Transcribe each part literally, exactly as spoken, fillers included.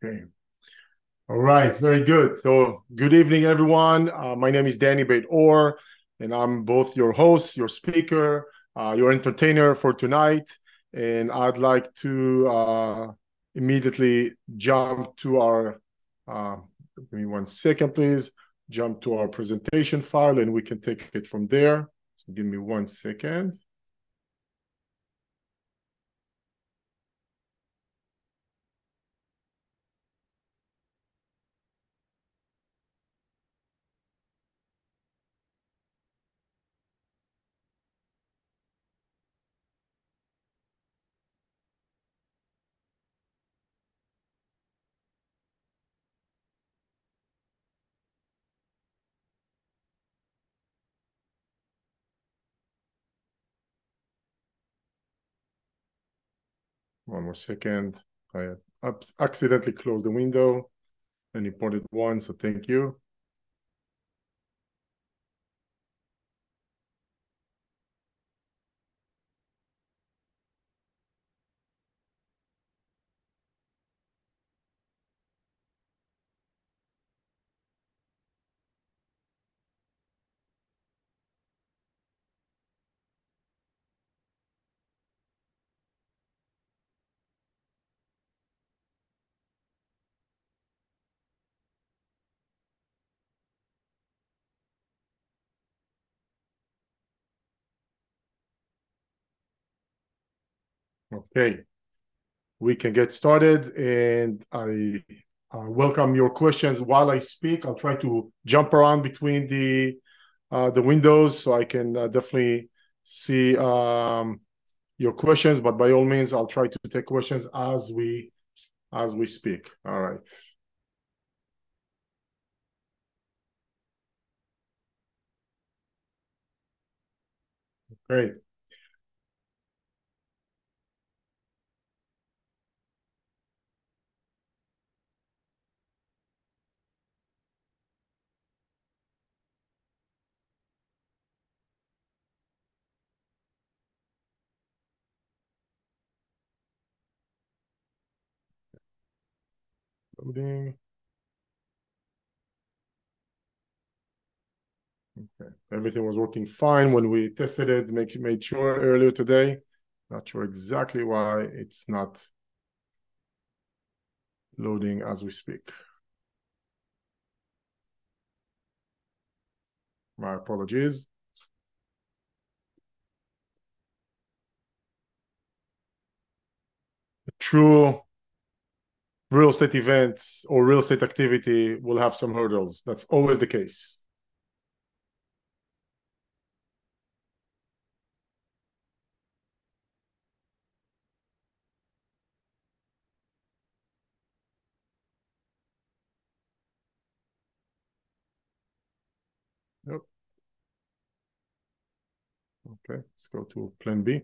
Okay. All right. Very good. So, good evening, everyone. Uh, my name is Danny Beit-Or, and I'm both your host, your speaker, uh, your entertainer for tonight. And I'd like to uh, immediately jump to our, uh, give me one second, please. Jump to our presentation file, and we can take it from there. So, give me one second. One more second. I accidentally closed the window and imported one, so thank you. Okay, we can get started, and I uh, welcome your questions while I speak. I'll try to jump around between the uh, the windows so I can uh, definitely see um, your questions. But by all means, I'll try to take questions as we as we speak. All right. Great. Loading. Okay. Everything was working fine when we tested it, make, made sure earlier today. Not sure exactly why it's not loading as we speak. My apologies. A true real estate events or real estate activity will have some hurdles. That's always the case. Yep. Okay, let's go to plan B.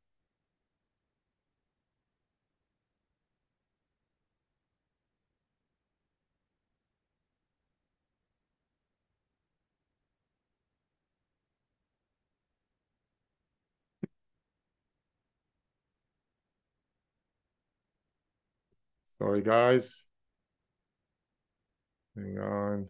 Sorry, guys. Hang on.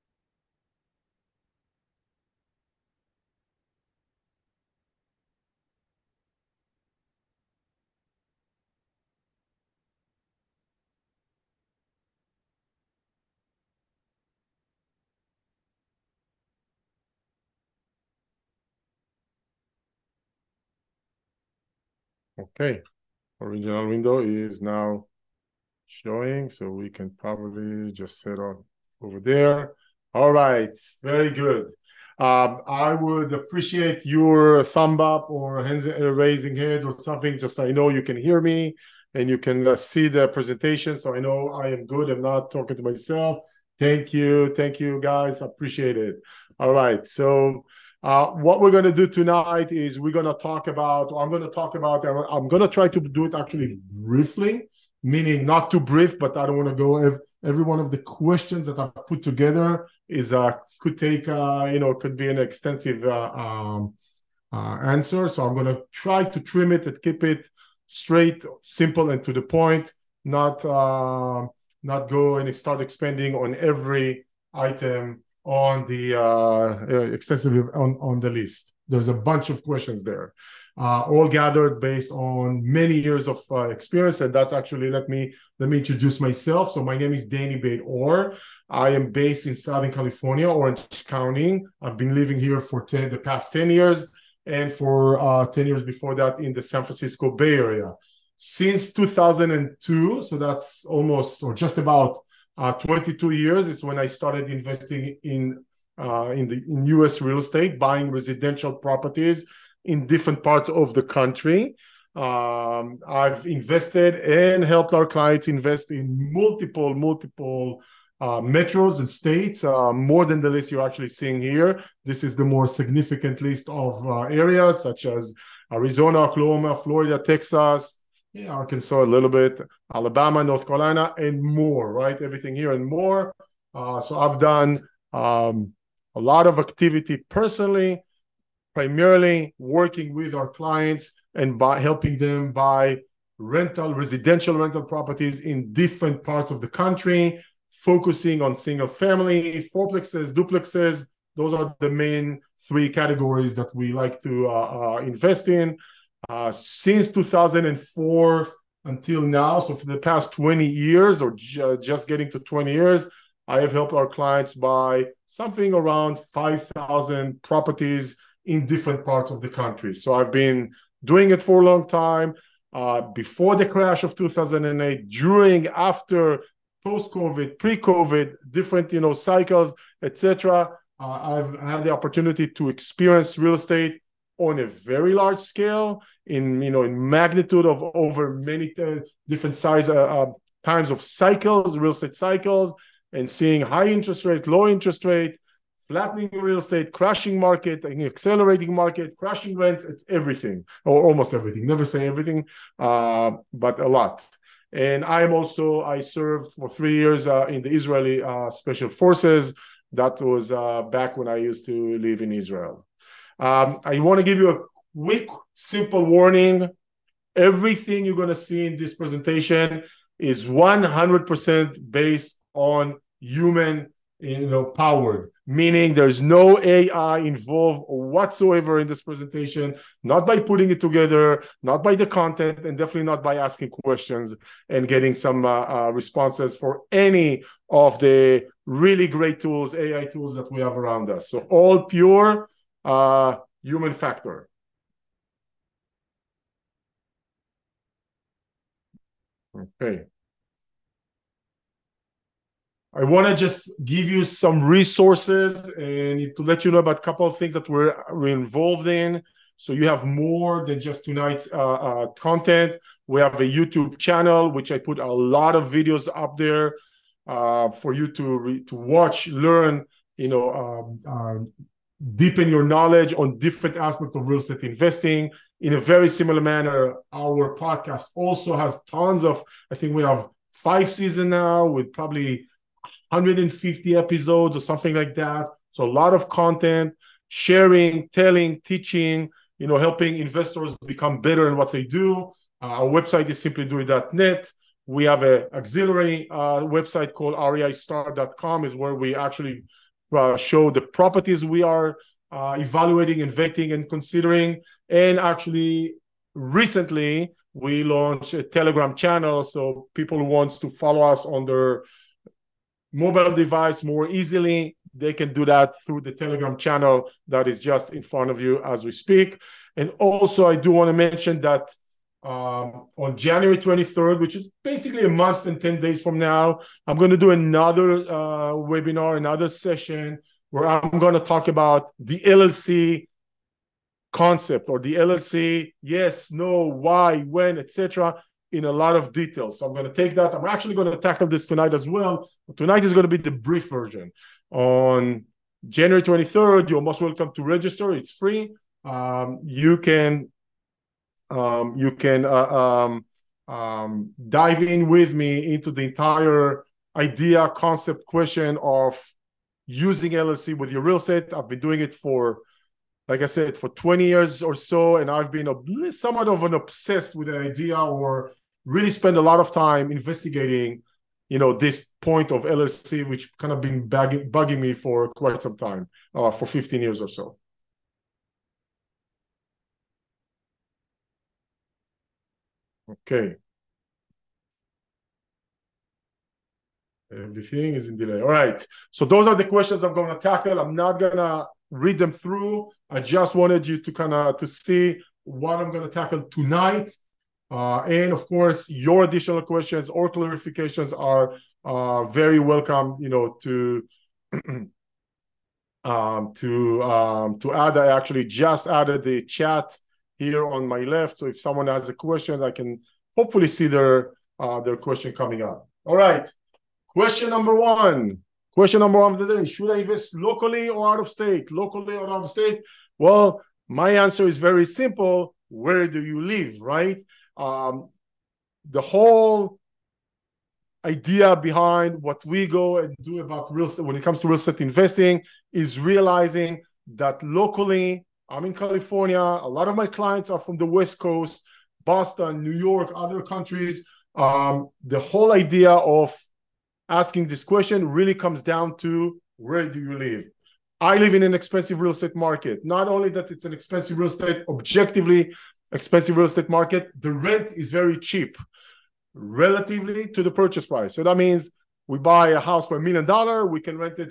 Okay, original window is now showing, so we can probably just set up over there. All right, very good. Um, I would appreciate your thumb up or hands uh, raising hand or something, just so I know you can hear me and you can uh, see the presentation, so I know I am good. I'm not talking to myself. Thank you, thank you, guys. Appreciate it. All right, so uh, what we're going to do tonight is we're going to talk about. I'm going to talk about. I'm, I'm going to try to do it actually briefly, meaning not too brief, but I don't want to go every, every one of the questions that I've put together is uh, could take uh, you know could be an extensive uh, um, uh, answer. So I'm going to try to trim it and keep it straight, simple, and to the point. Not uh, not go and start expanding on every item on the uh, extensively on, on the list. There's a bunch of questions there, uh, all gathered based on many years of uh, experience. And that's actually, let me let me introduce myself. So my name is Danny Beit-Or. I am based in Southern California, Orange County. I've been living here for ten, the past ten years, and for uh, ten years before that in the San Francisco Bay Area. Since two thousand two, so that's almost or just about uh, twenty-two years, it's when I started investing in uh, in the in U S real estate, buying residential properties in different parts of the country. Um, I've invested and helped our clients invest in multiple, multiple uh, metros and states, uh, more than the list you're actually seeing here. This is the more significant list of uh, areas such as Arizona, Oklahoma, Florida, Texas, yeah, Arkansas a little bit, Alabama, North Carolina, and more, right? Everything here and more. Uh, so I've done um, a lot of activity personally, primarily working with our clients and by helping them buy rental, residential rental properties in different parts of the country, focusing on single family, fourplexes, duplexes. Those are the main three categories that we like to uh, uh, invest in. Uh, since two thousand four until now, so for the past twenty years or ju- just getting to twenty years, I have helped our clients buy something around five thousand properties in different parts of the country. So I've been doing it for a long time, uh, before the crash of two thousand eight, during, after, post-COVID, pre-COVID, different, you know, cycles, et cetera. Uh, I've had the opportunity to experience real estate on a very large scale, in you know, in magnitude of over many uh, different size uh, uh, times of cycles, real estate cycles, and seeing high interest rate, low interest rate, flattening real estate, crashing market, accelerating market, crashing rents. It's everything, or almost everything. Never say everything, uh, but a lot. And I'm also, I served for three years uh, in the Israeli uh, Special Forces. That was uh, back when I used to live in Israel. Um, I want to give you a quick, simple warning. Everything you're going to see in this presentation is one hundred percent based on human, you know, powered, meaning there's no A I involved whatsoever in this presentation, not by putting it together, not by the content, and definitely not by asking questions and getting some uh, uh, responses for any of the really great tools, A I tools that we have around us. So all pure uh, human factor. Okay. I want to just give you some resources and to let you know about a couple of things that we're, we're involved in. So you have more than just tonight's uh, uh, content. We have a YouTube channel, which I put a lot of videos up there uh, for you to, re- to watch, learn, you know, um, uh, deepen your knowledge on different aspects of real estate investing. In a very similar manner, our podcast also has tons of, I think we have five seasons now with probably one hundred fifty episodes or something like that. So a lot of content, sharing, telling, teaching, you know, helping investors become better in what they do. Uh, our website is simply do it dot net. We have an auxiliary uh, website called R E I star dot com, is where we actually uh, show the properties we are uh, evaluating and vetting and considering. And actually, recently, we launched a Telegram channel, so people who want to follow us on their mobile device more easily, they can do that through the Telegram channel that is just in front of you as we speak. And also, I do want to mention that um, on January twenty-third, which is basically a month and ten days from now, I'm going to do another uh, webinar, another session where I'm going to talk about the L L C concept, or the L L C, yes, no, why, when, et cetera, in a lot of details. So I'm going to take that. I'm actually going to tackle this tonight as well. Tonight is going to be the brief version. On January twenty-third, you're most welcome to register. It's free. Um, you can um, you can uh, um, um, dive in with me into the entire idea, concept, question of using L L C with your real estate. I've been doing it for, like I said, for twenty years or so, and I've been a, somewhat of an obsessed with the idea, or really spend a lot of time investigating you know, this point of L L C, which kind of been bugging, bugging me for quite some time, uh, for fifteen years or so. Okay. Everything is in delay. All right. So those are the questions I'm going to tackle. I'm not going to read them through. I just wanted you to kind of to see what I'm going to tackle tonight. Uh, and of course, your additional questions or clarifications are uh, very welcome, you know, to um, to um, to add. I actually just added the chat here on my left. So if someone has a question, I can hopefully see their uh, their question coming up. All right. Question number one. Question number one of the day. Should I invest locally or out of state? Locally or out of state? Well, my answer is very simple. Where do you live, right? Um, the whole idea behind what we go and do about real estate when it comes to real estate investing is realizing that locally, I'm in California. A lot of my clients are from the West Coast, Boston, New York, other countries. Um, the whole idea of asking this question really comes down to where do you live? I live in an expensive real estate market. Not only that it's an expensive real estate, objectively expensive real estate market, the rent is very cheap relatively to the purchase price. So that means we buy a house for a million dollars, we can rent it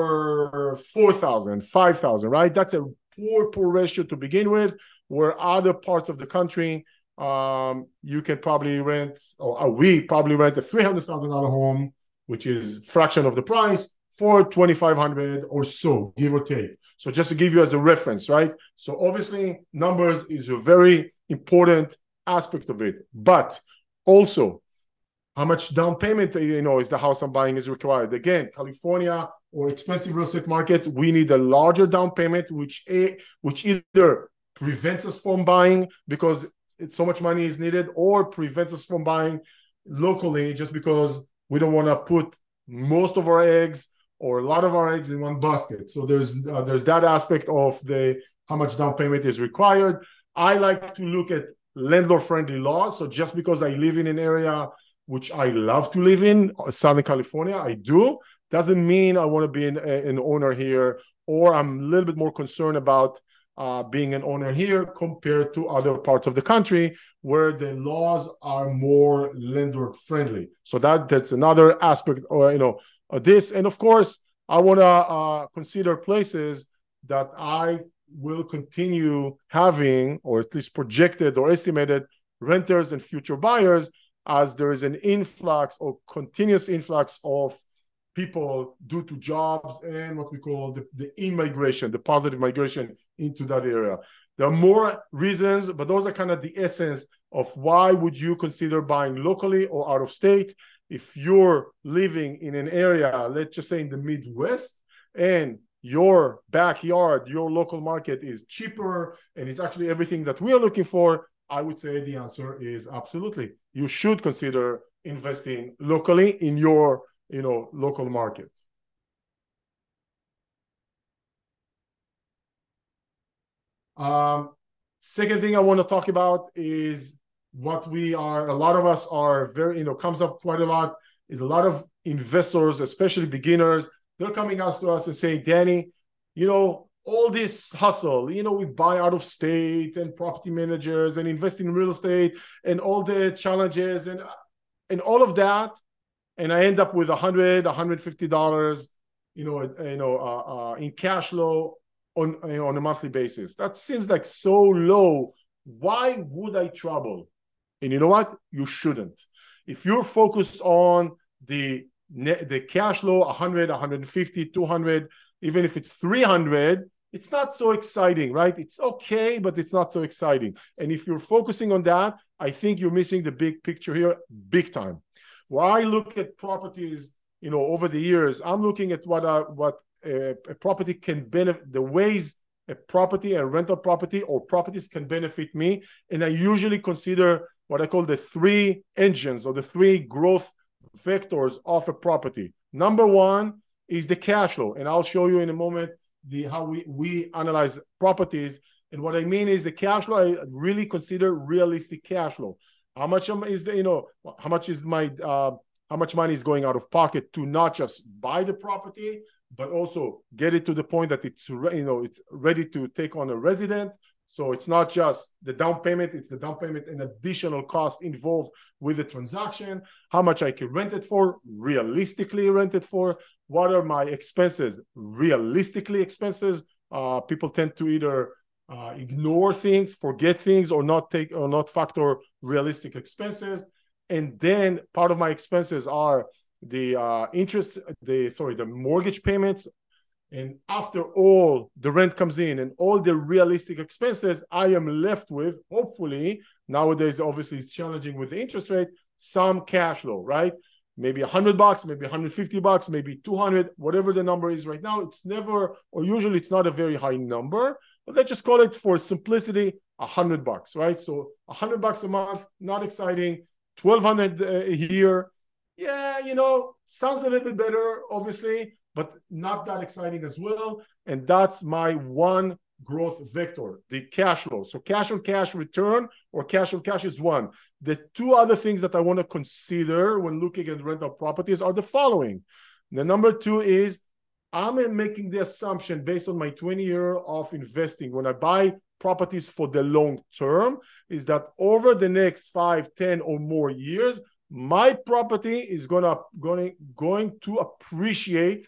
for four thousand, five thousand, right? That's a poor, poor ratio to begin with, where other parts of the country, um, you can probably rent, or we probably rent a three hundred thousand dollars home, which is a fraction of the price, for twenty-five hundred or so, give or take. So just to give you as a reference, right? So obviously numbers is a very important aspect of it. But also, how much down payment, you know, is the house I'm buying is required? Again, California or expensive real estate markets, we need a larger down payment, which, a, which either prevents us from buying because it's so much money is needed, or prevents us from buying locally just because we don't want to put most of our eggs or a lot of our eggs in one basket. So there's uh, there's that aspect of the how much down payment is required. I like to look at landlord-friendly laws. So just because I live in an area which I love to live in, Southern California, I do, doesn't mean I want to be an, an owner here, or I'm a little bit more concerned about uh, being an owner here compared to other parts of the country where the laws are more landlord-friendly. So that that's another aspect, or you know, of this. And of course, I want to uh, consider places that I will continue having, or at least projected or estimated, renters and future buyers, as there is an influx or continuous influx of people due to jobs and what we call the, the in-migration, the positive migration into that area. There are more reasons, but those are kind of the essence of why would you consider buying locally or out of state. If you're living in an area, let's just say in the Midwest, and your backyard, your local market is cheaper and it's actually everything that we are looking for, I would say the answer is absolutely. You should consider investing locally in your, you know, local market. Um, second thing I want to talk about is what we are, a lot of us are very, you know, comes up quite a lot, is a lot of investors, especially beginners, they're coming out to us and saying, Danny, you know, all this hustle, you know, we buy out of state and property managers and invest in real estate and all the challenges and, and all of that. And I end up with one hundred dollars, one hundred fifty dollars, you know, you know, uh, uh, in cash flow on, you know, on a monthly basis. That seems like so low. Why would I trouble? And you know what? You shouldn't. If you're focused on the the cash flow, one hundred, one hundred fifty, two hundred, even if it's three hundred, it's not so exciting, right? It's okay, but it's not so exciting. And if you're focusing on that, I think you're missing the big picture here big time. When I look at properties, you know, over the years, I'm looking at what a, what a, a property can benefit, the ways a property, a rental property or properties can benefit me. And I usually consider what I call the three engines or the three growth vectors of a property. Number one is the cash flow. And I'll show you in a moment the how we, we analyze properties. And what I mean is the cash flow, I really consider realistic cash flow. How much is the, you know, how much is my uh, how much money is going out of pocket to not just buy the property, but also get it to the point that it's, you know, it's ready to take on a resident. So it's not just the down payment, it's the down payment and additional cost involved with the transaction. How much I can rent it for, realistically rent it for. What are my expenses, realistically expenses? Uh, people tend to either uh, ignore things, forget things, or not take or not factor realistic expenses. And then part of my expenses are the uh, interest, the sorry, the mortgage payments. And after all the rent comes in and all the realistic expenses, I am left with, hopefully, nowadays, obviously it's challenging with the interest rate, some cash flow, right? Maybe a hundred bucks, maybe one hundred fifty bucks, maybe two hundred, whatever the number is right now. It's never, or usually it's not a very high number, but let's just call it for simplicity, a hundred bucks, right? So a hundred bucks a month, not exciting, twelve hundred a year. Yeah, you know, sounds a little bit better, obviously, but not that exciting as well. And that's my one growth vector, the cash flow. So cash on cash return or cash on cash is one. The two other things that I want to consider when looking at rental properties are the following. The number two is I'm making the assumption based on my twenty year of investing when I buy properties for the long term is that over the next five, ten or more years, my property is gonna going, going to appreciate.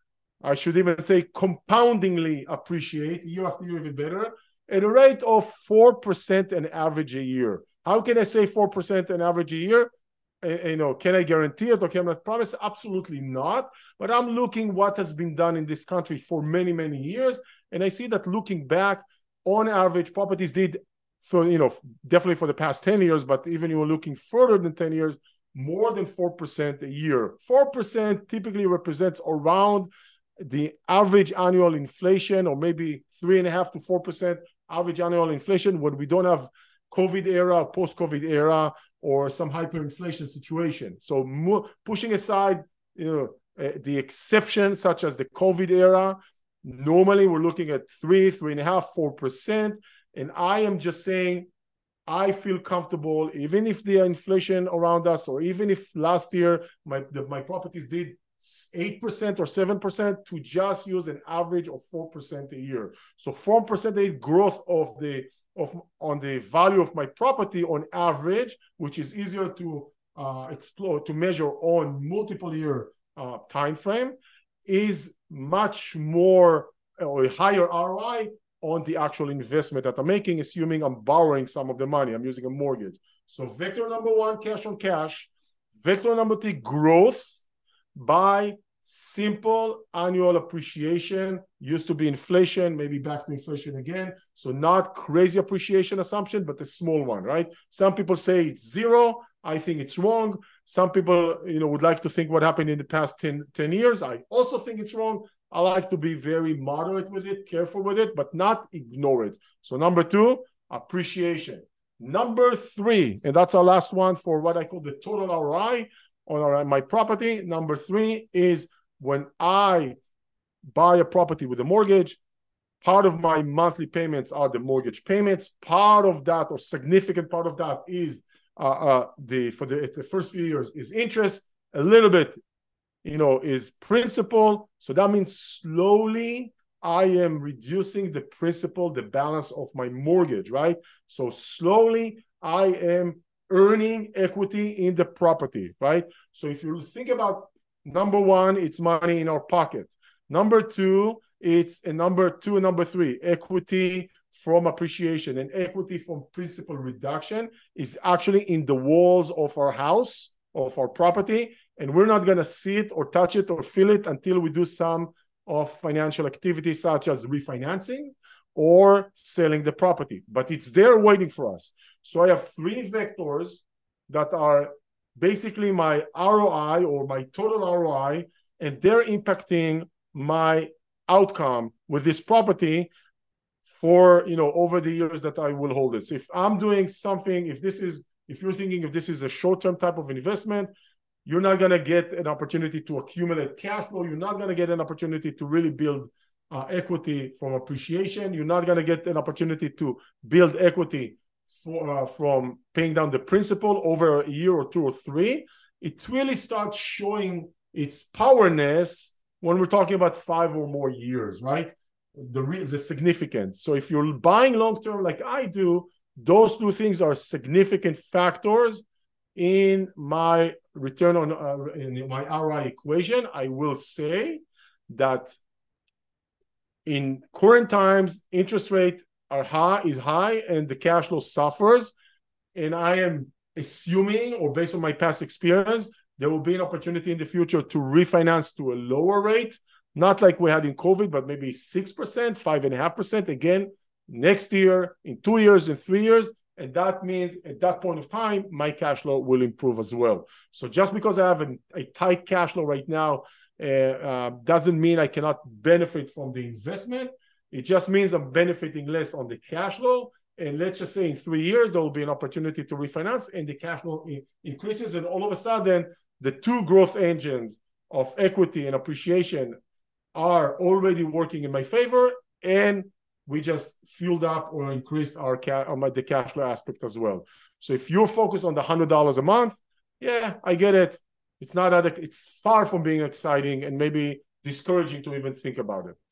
I should even say compoundingly appreciate year after year, even better, at a rate of four percent an average a year. How can I say four percent an average a year? You know, can I guarantee it or can I promise? Absolutely not. But I'm looking what has been done in this country for many, many years. And I see that looking back, on average, properties did, for, you know, definitely for the past ten years, but even you were looking further than ten years, more than four percent a year. four percent typically represents around the average annual inflation, or maybe three and a half to four percent average annual inflation when we don't have COVID era, post-COVID era, or some hyperinflation situation. So mo- pushing aside, you know, uh, the exception such as the COVID era, normally we're looking at three, three and a half, four percent. And I am just saying, I feel comfortable, even if the inflation around us, or even if last year my the, my properties did eight percent or seven percent, to just use an average of four percent a year. So four percent growth of the of on the value of my property on average, which is easier to uh, explore, to measure on multiple year uh, time frame, is much more or a higher R O I on the actual investment that I'm making, assuming I'm borrowing some of the money. I'm using a mortgage. So vector number one, cash on cash. Vector number three, growth by simple annual appreciation. Used to be inflation, maybe back to inflation again. So not crazy appreciation assumption, but a small one, right? Some people say it's zero. I think it's wrong. Some people, you know, would like to think what happened in the past ten, ten years. I also think it's wrong. I like to be very moderate with it, careful with it, but not ignore it. So number two, appreciation. Number three, and that's our last one for what I call the total R O I on our, my property. Number three is when I buy a property with a mortgage, part of my monthly payments are the mortgage payments. Part of that, or significant part of that, is uh, uh, the for the, the first few years is interest. A little bit, you know, is principal. So that means slowly I am reducing the principal, the balance of my mortgage, right? So slowly I am earning equity in the property, right? So if you think about number one, it's money in our pocket. Number two, it's a number two and number three, equity from appreciation and equity from principal reduction is actually in the walls of our house, of our property. And we're not going to see it or touch it or feel it until we do some of financial activity such as refinancing or selling the property. But it's there waiting for us. So I have three vectors that are basically my R O I or my total R O I, and they're impacting my outcome with this property for, you know, over the years that I will hold it. So if I'm doing something, if this is, if you're thinking if this is a short-term type of investment, you're not going to get an opportunity to accumulate cash flow. You're not going to get an opportunity to really build uh, equity from appreciation. You're not going to get an opportunity to build equity for, uh, from paying down the principal over a year or two or three. it really starts showing its powerness when we're talking about five or more years, right? The, the significance. So if you're buying long-term like I do, those two things are significant factors in my return on uh, in my R O I equation. I will say that in current times, interest rate are high is high and the cash flow suffers. And I am assuming, or based on my past experience, there will be an opportunity in the future to refinance to a lower rate, not like we had in COVID, but maybe six percent, five point five percent again next year, in two years, in three years. And that means at that point of time, my cash flow will improve as well. So just because I have a, a tight cash flow right now uh, uh, doesn't mean I cannot benefit from the investment. It just means I'm benefiting less on the cash flow. And let's just say in three years, there will be an opportunity to refinance and the cash flow increases. And all of a sudden, the two growth engines of equity and appreciation are already working in my favor. And we just fueled up or increased our ca- on my, the cash flow aspect as well. So if you're focused on the one hundred dollars a month, yeah, I get it. It's not that, it's far from being exciting and maybe discouraging to even think about it.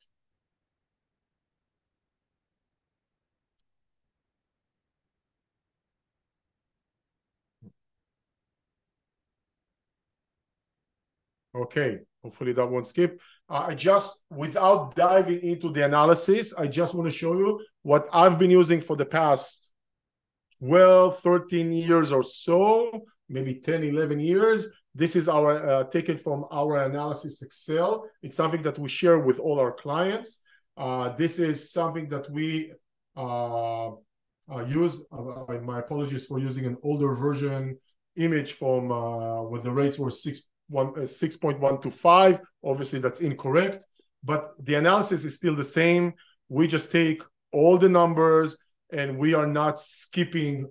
Okay, hopefully that won't skip. Uh, I just, without diving into the analysis, I just want to show you what I've been using for the past twelve, thirteen years or so, maybe ten, eleven years. This is our uh, taken from our analysis Excel. It's something that we share with all our clients. Uh, this is something that we uh, uh, use. Uh, my apologies for using an older version image from uh, when the rates were six. six point one two five. Obviously, that's incorrect, but the analysis is still the same. We just take all the numbers and we are not skipping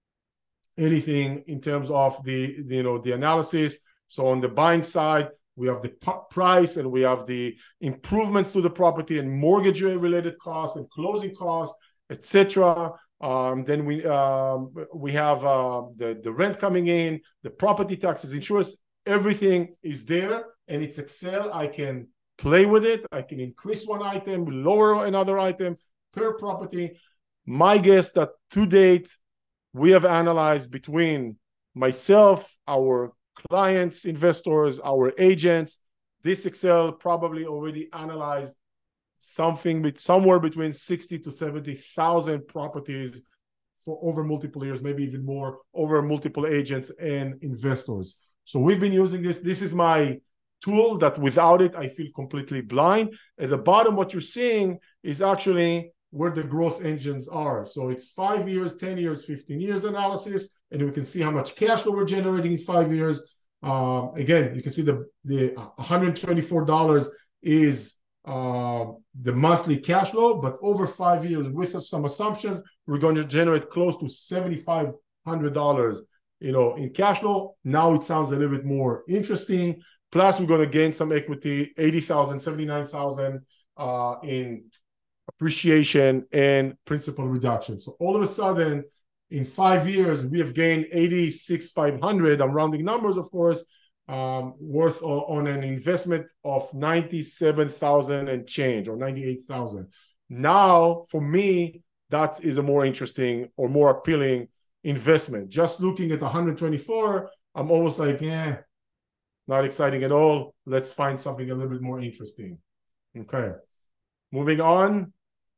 anything in terms of the, you know, the analysis. So on the buying side, we have the price and we have the improvements to the property and mortgage related costs and closing costs, et cetera. Um, then we um, we have uh, the, the rent coming in, the property taxes, insurance. Everything is there and it's Excel. I can play with it. I can increase one item, lower another item per property. My guess that to date, we have analyzed between myself, our clients, investors, our agents. This Excel probably already analyzed something with somewhere between sixty to seventy thousand properties for over multiple years, maybe even more, over multiple agents and investors. So we've been using this. This is my tool that without it, I feel completely blind. At the bottom, what you're seeing is actually where the growth engines are. So it's five years, ten years, fifteen years analysis, and we can see how much cash flow we're generating in five years. Um, again, you can see the, the one hundred twenty-four dollars is uh, the monthly cash flow, but over five years with some assumptions, we're going to generate close to seven thousand five hundred dollars you know, in cash flow. Now it sounds a little bit more interesting. Plus, we're going to gain some equity, eighty thousand, seventy-nine thousand uh, in appreciation and principal reduction. So all of a sudden, in five years, we have gained eighty-six thousand five hundred. I'm rounding numbers, of course, um, worth on an investment of ninety-seven thousand and change, or ninety-eight thousand. Now, for me, that is a more interesting or more appealing investment. Just looking at one hundred twenty-four, I'm almost like, eh, not exciting at all. Let's find something a little bit more interesting. Okay. Moving on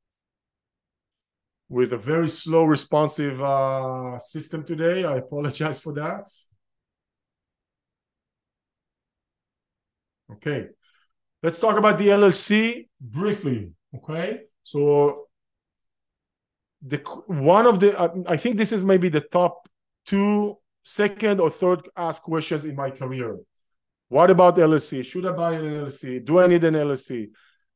with a very slow responsive uh, system today. I apologize for that. Okay. Let's talk about the L L C briefly. Okay. So the one of the uh, I think this is maybe the top two, second or third asked questions in my career. What about L L C? Should I buy an L L C? Do I need an L L C?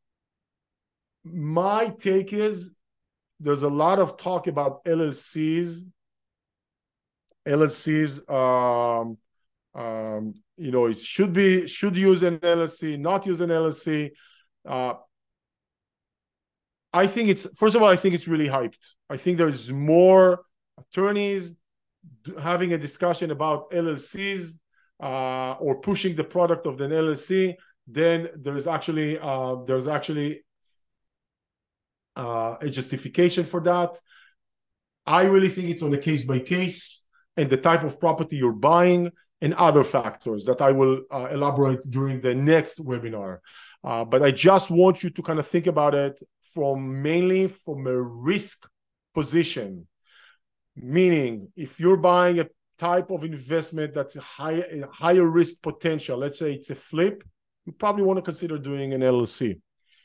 My take is there's a lot of talk about L L Cs. L L Cs, um, um, you know, it should be should use an L L C, not use an L L C. Uh, I think it's, first of all, I think it's really hyped. I think there's more attorneys having a discussion about L L Cs. uh, or pushing the product of the L L C, then there's actually uh, there's actually uh, a justification for that. I really think it's on a case by case and the type of property you're buying and other factors that I will uh, elaborate during the next webinar. Uh, but I just want you to kind of think about it from mainly from a risk position, meaning if you're buying a type of investment that's a higher, a higher risk potential, let's say it's a flip, you probably want to consider doing an L L C.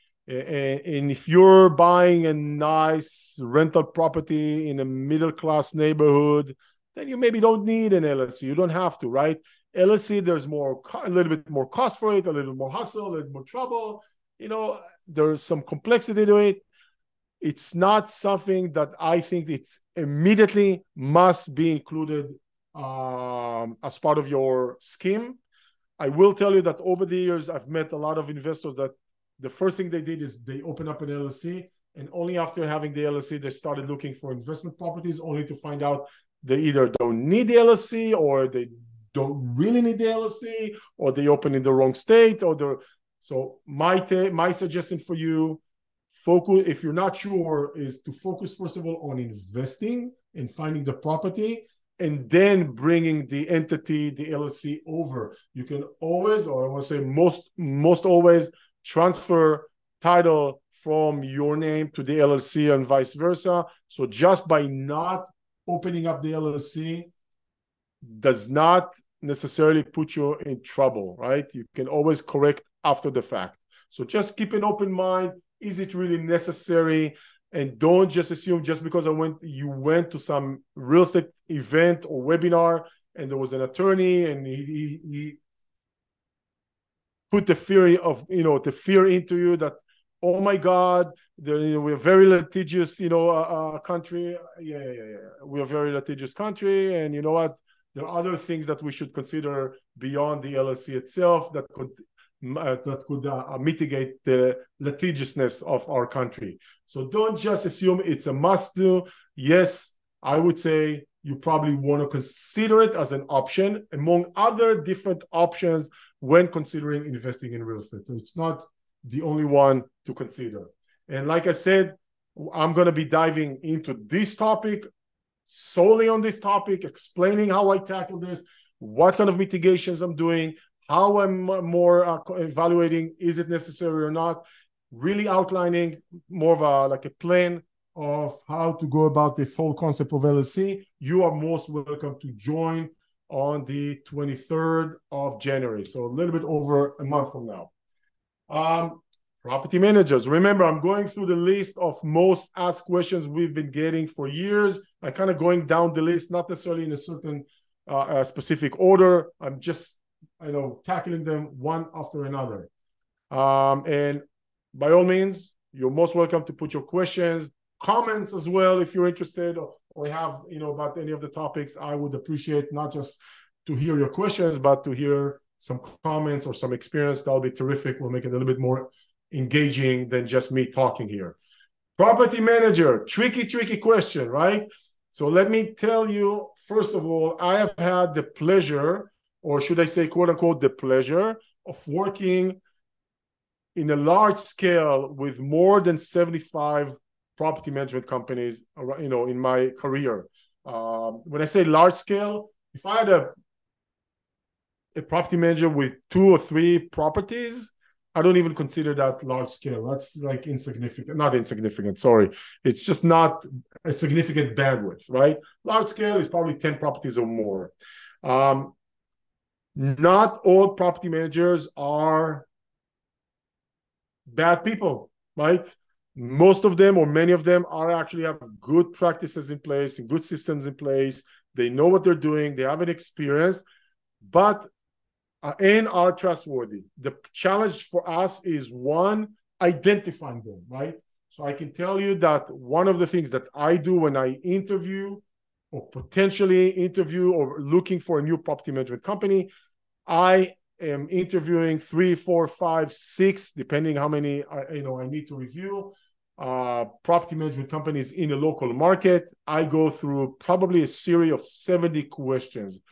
And if you're buying a nice rental property in a middle-class neighborhood, then you maybe don't need an L L C. You don't have to, right? L L C, there's more, a little bit more cost for it, a little more hustle, a little more trouble. You know, there's some complexity to it. It's not something that I think it's immediately must be included um, as part of your scheme. I will tell you that over the years, I've met a lot of investors that the first thing they did is they opened up an L L C, and only after having the L L C, they started looking for investment properties, only to find out they either don't need the L L C or they don't really need the L L C, or they open in the wrong state. Or the so my ta- my suggestion for you, focus if you're not sure, is to focus first of all on investing and finding the property, and then bringing the entity, the L L C, over. You can always, or I want to say most most always, transfer title from your name to the L L C and vice versa. So just by not opening up the L L C does not necessarily put you in trouble, right? You can always correct after the fact. So just keep an open mind. Is it really necessary? And don't just assume just because I went, you went to some real estate event or webinar and there was an attorney and he, he, he put the fear of, you know, the fear into you that, oh my God, you know, we're a very litigious, you know, uh, uh, country. Yeah, yeah, yeah. We're a very litigious country. And you know what? There are other things that we should consider beyond the L L C itself that could uh, that could uh, mitigate the litigiousness of our country. So don't just assume it's a must do. Yes, I would say you probably want to consider it as an option among other different options when considering investing in real estate. So it's not the only one to consider. And like I said, I'm going to be diving into this topic, solely on this topic, explaining how I tackle this, what kind of mitigations I'm doing, how I'm more uh, evaluating, is it necessary or not, really outlining more of a like a plan of how to go about this whole concept of L L C. You are most welcome to join on the twenty-third of January. So a little bit over a month from now. Um, property managers. Remember, I'm going through the list of most asked questions we've been getting for years. I'm kind of going down the list, not necessarily in a certain uh, a specific order. I'm just, I know, tackling them one after another. Um, and by all means, you're most welcome to put your questions, comments as well if you're interested, or, or have, you know, about any of the topics. I would appreciate not just to hear your questions, but to hear some comments or some experience. That'll be terrific. We'll make it a little bit more engaging than just me talking here. Property manager, tricky, tricky question, right? So let me tell you, first of all, I have had the pleasure, or should I say, quote unquote, the pleasure of working in a large scale with more than seventy-five property management companies, you know, in my career. Um, when I say large scale, if I had a, a property manager with two or three properties, I don't even consider that large scale. That's like insignificant, not insignificant, sorry. It's just not a significant bandwidth, right? Large scale is probably ten properties or more. Um, not all property managers are bad people, right? Most of them, or many of them, are actually have good practices in place and good systems in place. They know what they're doing. They have an experience, but uh, and are trustworthy. The challenge for us is, one, identifying them, right? So I can tell you that one of the things that I do when I interview or potentially interview or looking for a new property management company, I am interviewing three, four, five, six, depending how many I, you know I need to review, uh, property management companies in a local market. I go through probably a series of seventy questions.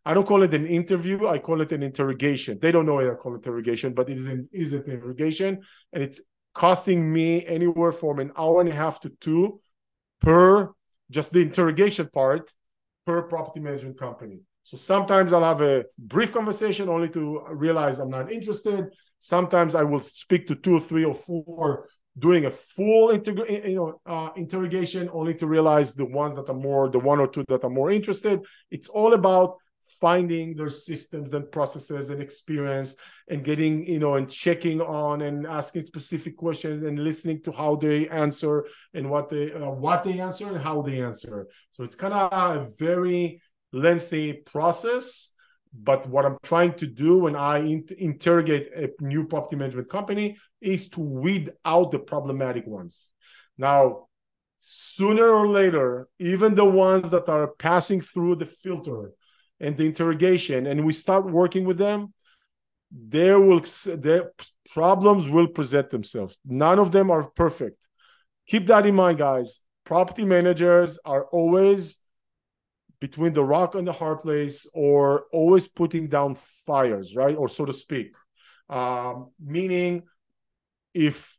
I don't call it an interview. I call it an interrogation. They don't know what I call it interrogation, but it is an, is an interrogation. And it's costing me anywhere from an hour and a half to two per just the interrogation part per property management company. So sometimes I'll have a brief conversation only to realize I'm not interested. Sometimes I will speak to two or three or four doing a full integ- you know, uh, interrogation only to realize the ones that are more, the one or two that are more interested. It's all about finding their systems and processes and experience and getting, you know, and checking on and asking specific questions and listening to how they answer and what they, uh, what they answer and how they answer. So it's kind of a very lengthy process. But what I'm trying to do when I in- interrogate a new property management company is to weed out the problematic ones. Now, sooner or later, even the ones that are passing through the filter and the interrogation, and we start working with them, there will their problems will present themselves. None of them are perfect. Keep that in mind, guys. Property managers are always between the rock and the hard place, or always putting down fires, right? Or so to speak. Um, meaning, if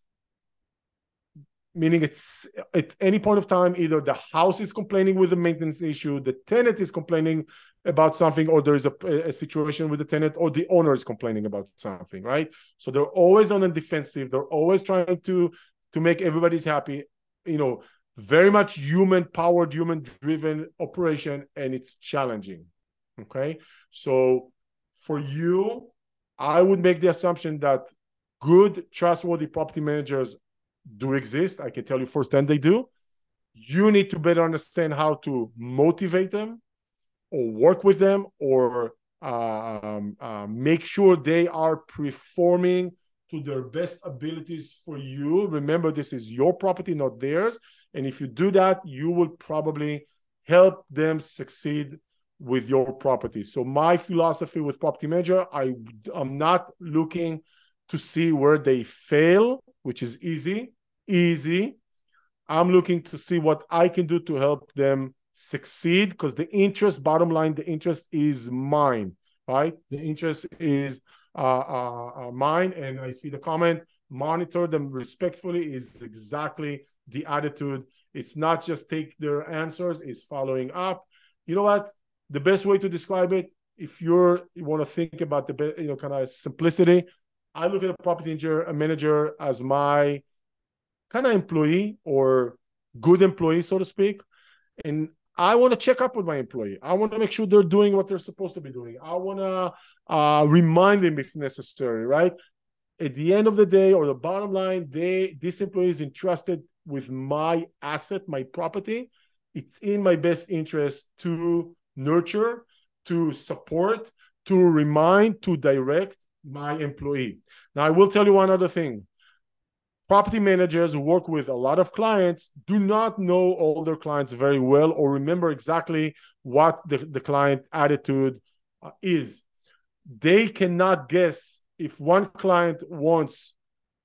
meaning it's at any point of time, either the house is complaining with a maintenance issue, the tenant is complaining about something, or there is a, a situation with the tenant, or the owner is complaining about something, right? So they're always on the defensive. They're always trying to to make everybody's happy. You know, very much human-powered, human-driven operation, and it's challenging, okay? So for you, I would make the assumption that good, trustworthy property managers do exist. I can tell you firsthand they do. You need to better understand how to motivate them or work with them or uh, um, uh, make sure they are performing to their best abilities for you. Remember, this is your property, not theirs. And if you do that, you will probably help them succeed with your property. So my philosophy with property manager, I am not looking to see where they fail, which is easy, easy. I'm looking to see what I can do to help them succeed, because the interest, bottom line, the interest is mine, right? The interest is uh, uh, uh, mine. And I see the comment, monitor them respectfully is exactly the attitude. It's not just take their answers, it's following up. You know what? The best way to describe it, if you're, you want to think about the, you know, kind of simplicity, I look at a property manager, a manager as my kind of employee or good employee, so to speak. And I want to check up with my employee. I want to make sure they're doing what they're supposed to be doing. I want to uh, remind them if necessary, right? At the end of the day, or the bottom line, they this employee is entrusted with my asset, my property. It's in my best interest to nurture, to support, to remind, to direct my employee. Now, I will tell you one other thing. Property managers who work with a lot of clients do not know all their clients very well or remember exactly what the, the client attitude uh, is. They cannot guess if one client wants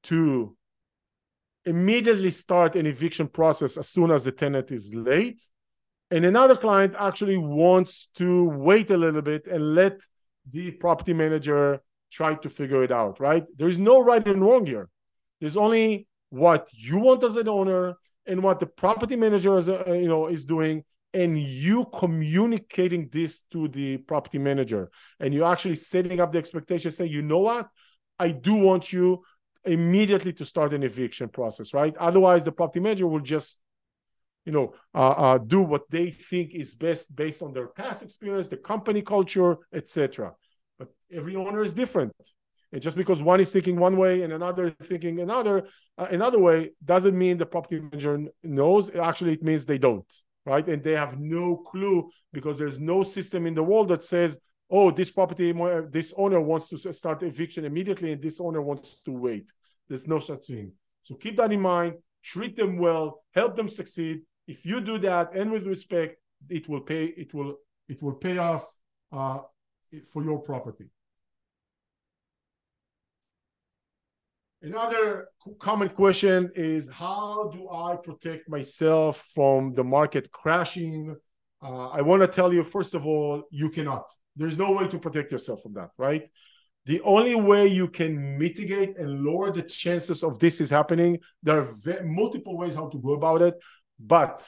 to immediately start an eviction process as soon as the tenant is late, and another client actually wants to wait a little bit and let the property manager try to figure it out, right? There is no right and wrong here. There's only what you want as an owner and what the property manager is, uh, you know, is doing, and you communicating this to the property manager, and you actually setting up the expectation, say, you know what, I do want you immediately to start an eviction process, right? Otherwise, the property manager will just, you know, uh, uh, do what they think is best based on their past experience, the company culture, et cetera. But every owner is different. And just because one is thinking one way and another is thinking another uh, another way doesn't mean the property manager knows. Actually, it means they don't, right? And they have no clue, because there's no system in the world that says, oh, this property, this owner wants to start eviction immediately and this owner wants to wait. There's no such thing. So keep that in mind. Treat them well. Help them succeed. If you do that and with respect, it will pay. It will. It will pay off uh, for your property. Another common question is, how do I protect myself from the market crashing? Uh, I want to tell you, first of all, you cannot. There's no way to protect yourself from that, right? The only way you can mitigate and lower the chances of this is happening, there are multiple ways how to go about it, but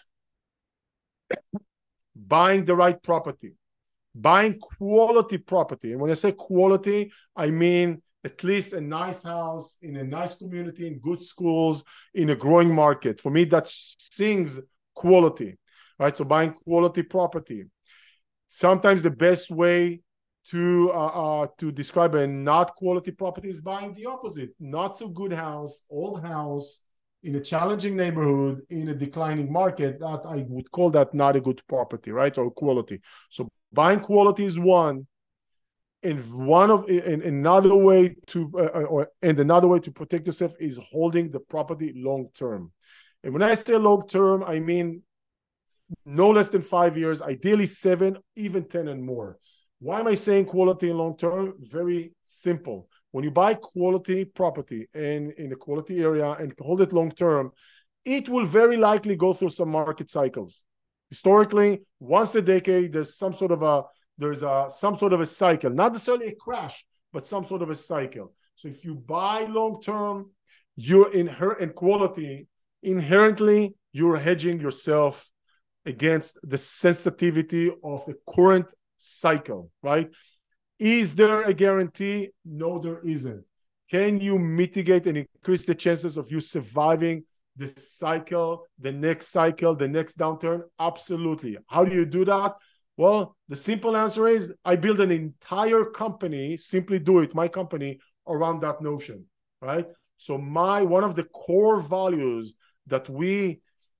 buying the right property, buying quality property. And when I say quality, I mean at least a nice house in a nice community, in good schools, in a growing market. For me, that sings quality, right? So buying quality property. Sometimes the best way to uh, uh, to describe a not quality property is buying the opposite. Not so good house, old house, in a challenging neighborhood, in a declining market. That I would call that not a good property, right? Or quality. So buying quality is one. And one of and another way to uh, or and another way to protect yourself is holding the property long term. And when I say long term, I mean no less than five years, ideally seven, even ten and more. Why am I saying quality and long term? Very simple. When you buy quality property and in a quality area and hold it long term, it will very likely go through some market cycles. Historically, once a decade, there's some sort of a there's a some sort of a cycle, not necessarily a crash, but some sort of a cycle. So if you buy long term, you're inherent quality, inherently you're hedging yourself against the sensitivity of the current cycle, right? Is there a guarantee? No, there isn't. Can you mitigate and increase the chances of you surviving the cycle, the next cycle, the next downturn? Absolutely. How do you do that? Well, the simple answer is I build an entire company, Simply Do It, my company, around that notion, right? So my one of the core values that we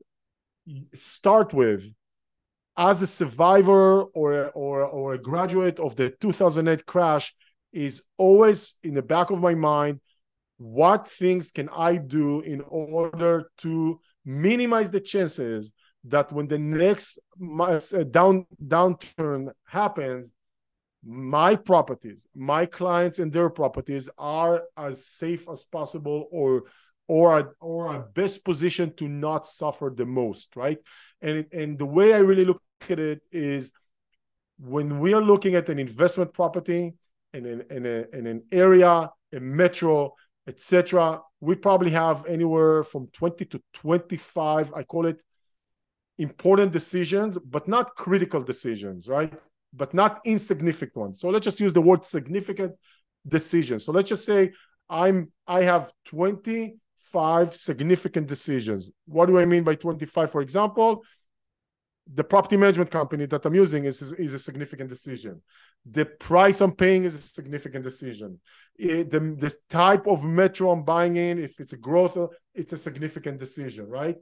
start with as a survivor or, or, or a graduate of the two thousand eight crash is always in the back of my mind, what things can I do in order to minimize the chances that when the next down downturn happens, my properties, my clients and their properties are as safe as possible or or or are best positioned to not suffer the most, right? And, and the way I really look at it is when we are looking at an investment property in an, in, a, in an area, a metro, et cetera, we probably have anywhere from twenty to twenty-five, I call it, important decisions, but not critical decisions, right? But not insignificant ones. So let's just use the word significant decisions. So let's just say I'm I have twenty-five significant decisions. What do I mean by twenty-five? For example, the property management company that I'm using is, is, is a significant decision. The price I'm paying is a significant decision. It, the, the type of metro I'm buying in, if it's a growth, it's a significant decision, right?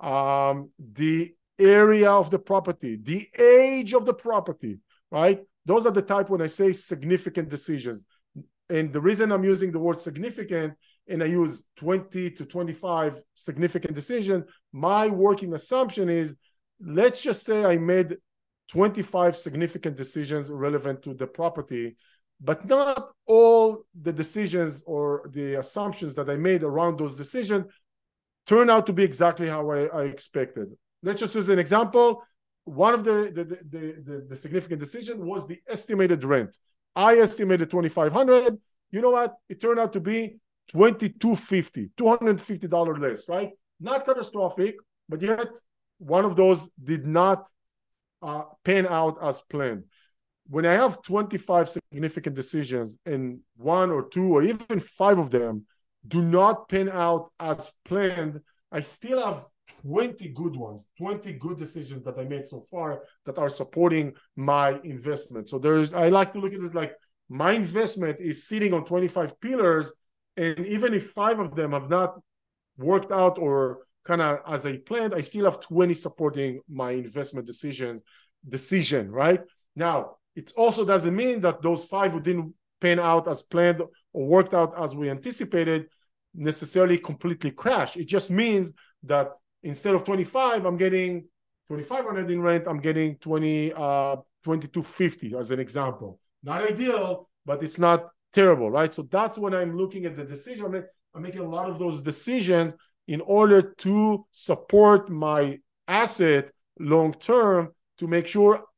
Um, the area of the property, the age of the property, right? Those are the type when I say significant decisions. And the reason I'm using the word significant and I use twenty to twenty-five significant decisions, my working assumption is, let's just say I made twenty-five significant decisions relevant to the property, but not all the decisions or the assumptions that I made around those decisions turn out to be exactly how I, I expected. Let's just use an example. One of the, the, the, the, the significant decision was the estimated rent. I estimated twenty-five hundred dollars. You know what? It turned out to be twenty-two fifty, two hundred fifty dollars less, right? Not catastrophic, but yet one of those did not uh, pan out as planned. When I have twenty-five significant decisions and one or two or even five of them do not pan out as planned, I still have twenty good ones, twenty good decisions that I made so far that are supporting my investment. So there's, I like to look at it like my investment is sitting on twenty-five pillars, and even if five of them have not worked out or kind of as I planned, I still have twenty supporting my investment decisions, decision, right? Now, it also doesn't mean that those five who didn't pan out as planned or worked out as we anticipated necessarily completely crash. It just means that instead of twenty-five, I'm getting twenty-five hundred in rent, I'm getting twenty, uh, twenty-two fifty as an example. Not ideal, but it's not terrible, right? So that's when I'm looking at the decision. I'm, make, I'm making a lot of those decisions in order to support my asset long-term to make sure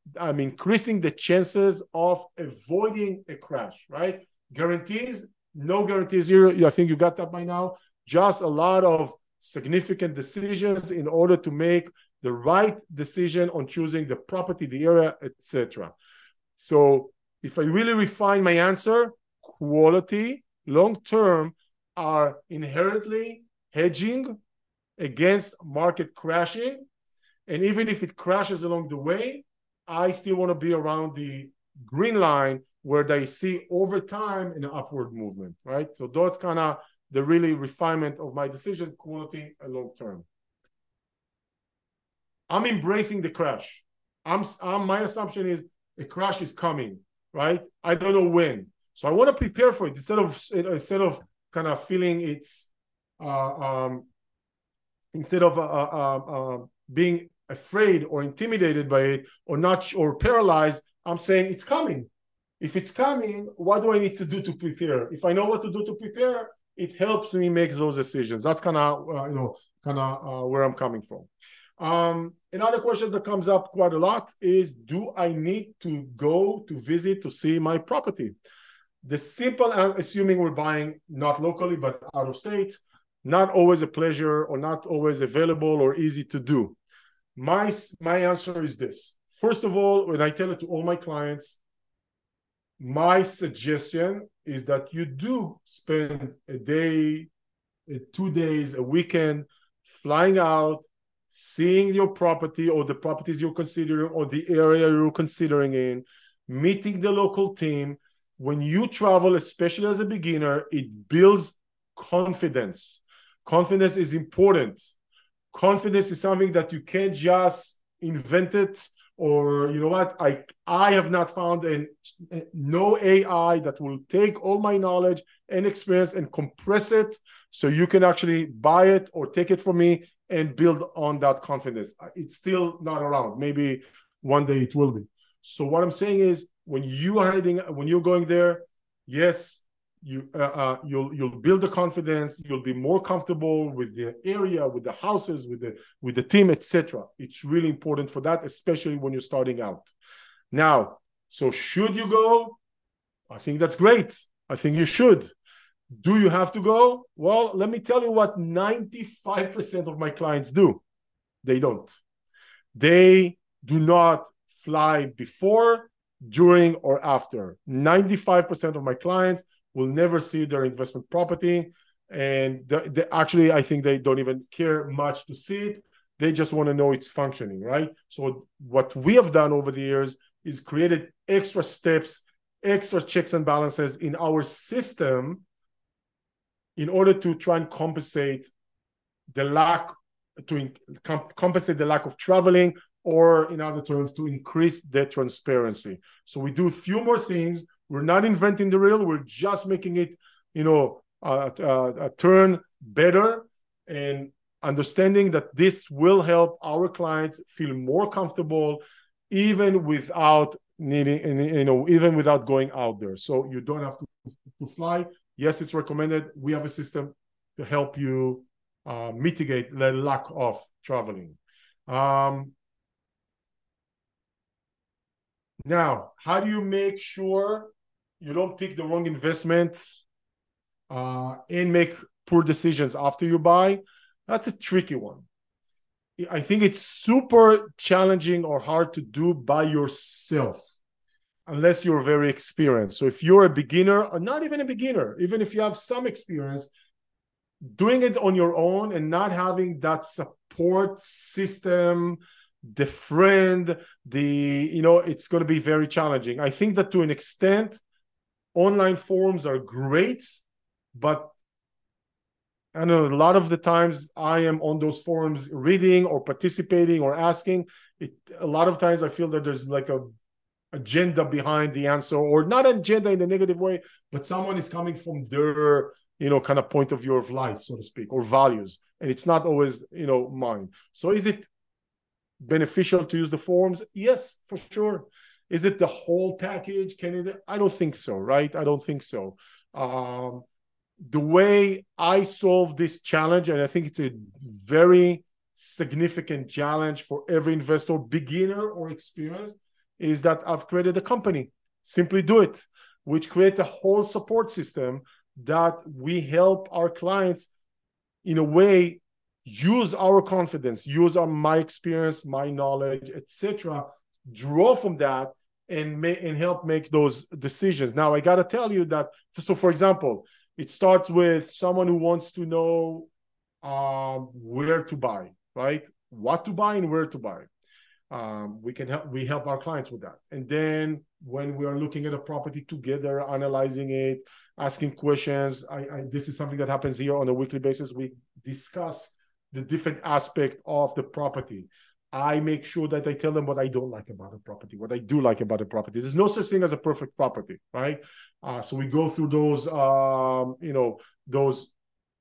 I'm increasing the chances of avoiding a crash, right? Guarantees, no guarantees here. I think you got that by now. Just a lot of significant decisions in order to make the right decision on choosing the property, the area, et cetera. So if I really refine my answer, quality, long-term are inherently hedging against market crashing. And even if it crashes along the way, I still want to be around the green line where they see over time an upward movement, right? So that's kind of the really refinement of my decision, quality and long-term. I'm embracing the crash. I'm, I'm my assumption is a crash is coming, right? I don't know when. So I want to prepare for it instead of instead of kind of feeling it's uh, um, instead of uh, uh, uh, being afraid or intimidated by it or not or paralyzed. I'm saying it's coming. If it's coming, what do I need to do to prepare? If I know what to do to prepare, it helps me make those decisions. That's kind of uh, you know kind of uh, where I'm coming from. Um, another question that comes up quite a lot is, do I need to go to visit to see my property? The simple, assuming we're buying not locally, but out of state, not always a pleasure or not always available or easy to do. My, my answer is this. First of all, when I tell it to all my clients, my suggestion is that you do spend a day, two days, a weekend, flying out, seeing your property or the properties you're considering or the area you're considering in, meeting the local team. When you travel, especially as a beginner, it builds confidence. Confidence is important. Confidence is something that you can't just invent it, or you know what, I, I have not found an, no A I that will take all my knowledge and experience and compress it so you can actually buy it or take it from me and build on that confidence. It's still not around. Maybe one day it will be. So what I'm saying is, when you are heading, when you're going there, yes, you uh, uh, you'll you'll build the confidence. You'll be more comfortable with the area, with the houses, with the with the team, et cetera. It's really important for that, especially when you're starting out. Now, so should you go? I think that's great. I think you should. Do you have to go? Well, let me tell you what ninety-five percent of my clients do. They don't. They do not fly before, during, or after. ninety-five percent of my clients will never see their investment property. And they, they, actually, I think they don't even care much to see it. They just want to know it's functioning, right? So what we have done over the years is created extra steps, extra checks and balances in our system in order to try and compensate the lack, to comp- compensate the lack of traveling, or in other terms, to increase the transparency. So we do a few more things. We're not inventing the wheel. We're just making it, you know, uh, uh, uh, turn better, and understanding that this will help our clients feel more comfortable, even without needing, you know, even without going out there. So you don't have to, to fly. Yes, it's recommended. We have a system to help you uh, mitigate the lack of traveling. Um, now, how do you make sure you don't pick the wrong investments uh, and make poor decisions after you buy? That's a tricky one. I think it's super challenging or hard to do by yourself, unless you're very experienced. So if you're a beginner, or not even a beginner, even if you have some experience, doing it on your own and not having that support system, the friend, the, you know, it's going to be very challenging. I think that to an extent, online forums are great, but I know a lot of the times I am on those forums reading or participating or asking. It, a lot of times I feel that there's like a agenda behind the answer, or not agenda in a negative way, but someone is coming from their, you know, kind of point of view of life, so to speak, or values. And it's not always, you know, mine. So is it beneficial to use the forums? Yes, for sure. Is it the whole package? Can it? I don't think so, right? I don't think so. Um, the way I solve this challenge, and I think it's a very significant challenge for every investor, beginner or experienced, is that I've created a company, Simply Do It, which create a whole support system that we help our clients in a way use our confidence, use our, my experience, my knowledge, et cetera, draw from that and, may, and help make those decisions. Now, I got to tell you that, so for example, it starts with someone who wants to know um, where to buy, right? What to buy and where to buy. Um, we can help, we help our clients with that. And then when we are looking at a property together, analyzing it, asking questions, I, I, this is something that happens here on a weekly basis. We discuss the different aspect of the property. I make sure that I tell them what I don't like about a property, what I do like about a property. There's no such thing as a perfect property, right? Uh, so we go through those, um, you know, those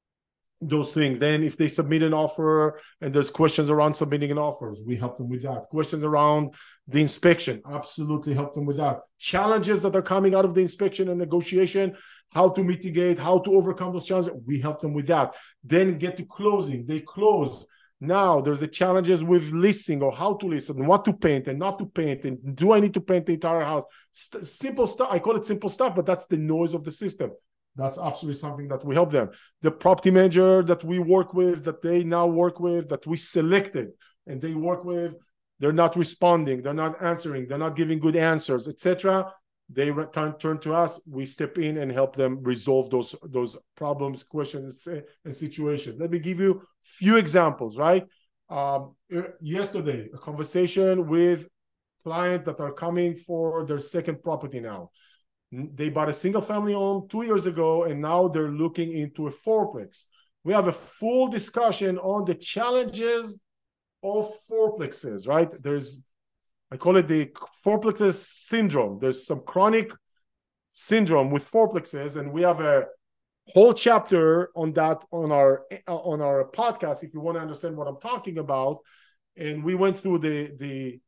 those things. Then if they submit an offer and there's questions around submitting an offer, we help them with that. Questions around the inspection, absolutely help them with that. Challenges that are coming out of the inspection and negotiation, how to mitigate, how to overcome those challenges, we help them with that. Then get to closing, they close. Now there's the challenges with listing or how to list and what to paint and not to paint and do I need to paint the entire house? St- simple stuff, I call it simple stuff, but that's the noise of the system. That's absolutely something that we help them. The property manager that we work with, that they now work with, that we selected and they work with, they're not responding, they're not answering, they're not giving good answers, et cetera. They return, turn to us. We step in and help them resolve those, those problems, questions, and situations. Let me give you a few examples, right? Um, yesterday, a conversation with clients that are coming for their second property now. They bought a single family home two years ago, and now they're looking into a fourplex. We have a full discussion on the challenges of fourplexes, right? There's, I call it the fourplexes syndrome. There's some chronic syndrome with fourplexes, and we have a whole chapter on that on our on our podcast if you want to understand what I'm talking about. And we went through the the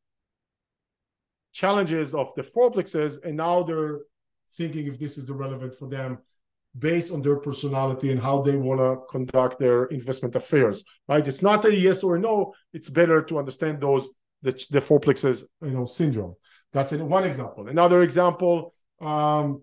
challenges of the fourplexes, and now they're thinking if this is the relevant for them based on their personality and how they want to conduct their investment affairs, right? It's not a yes or a no. It's better to understand those, the, the fourplexes, you know, syndrome. That's one example. Another example um,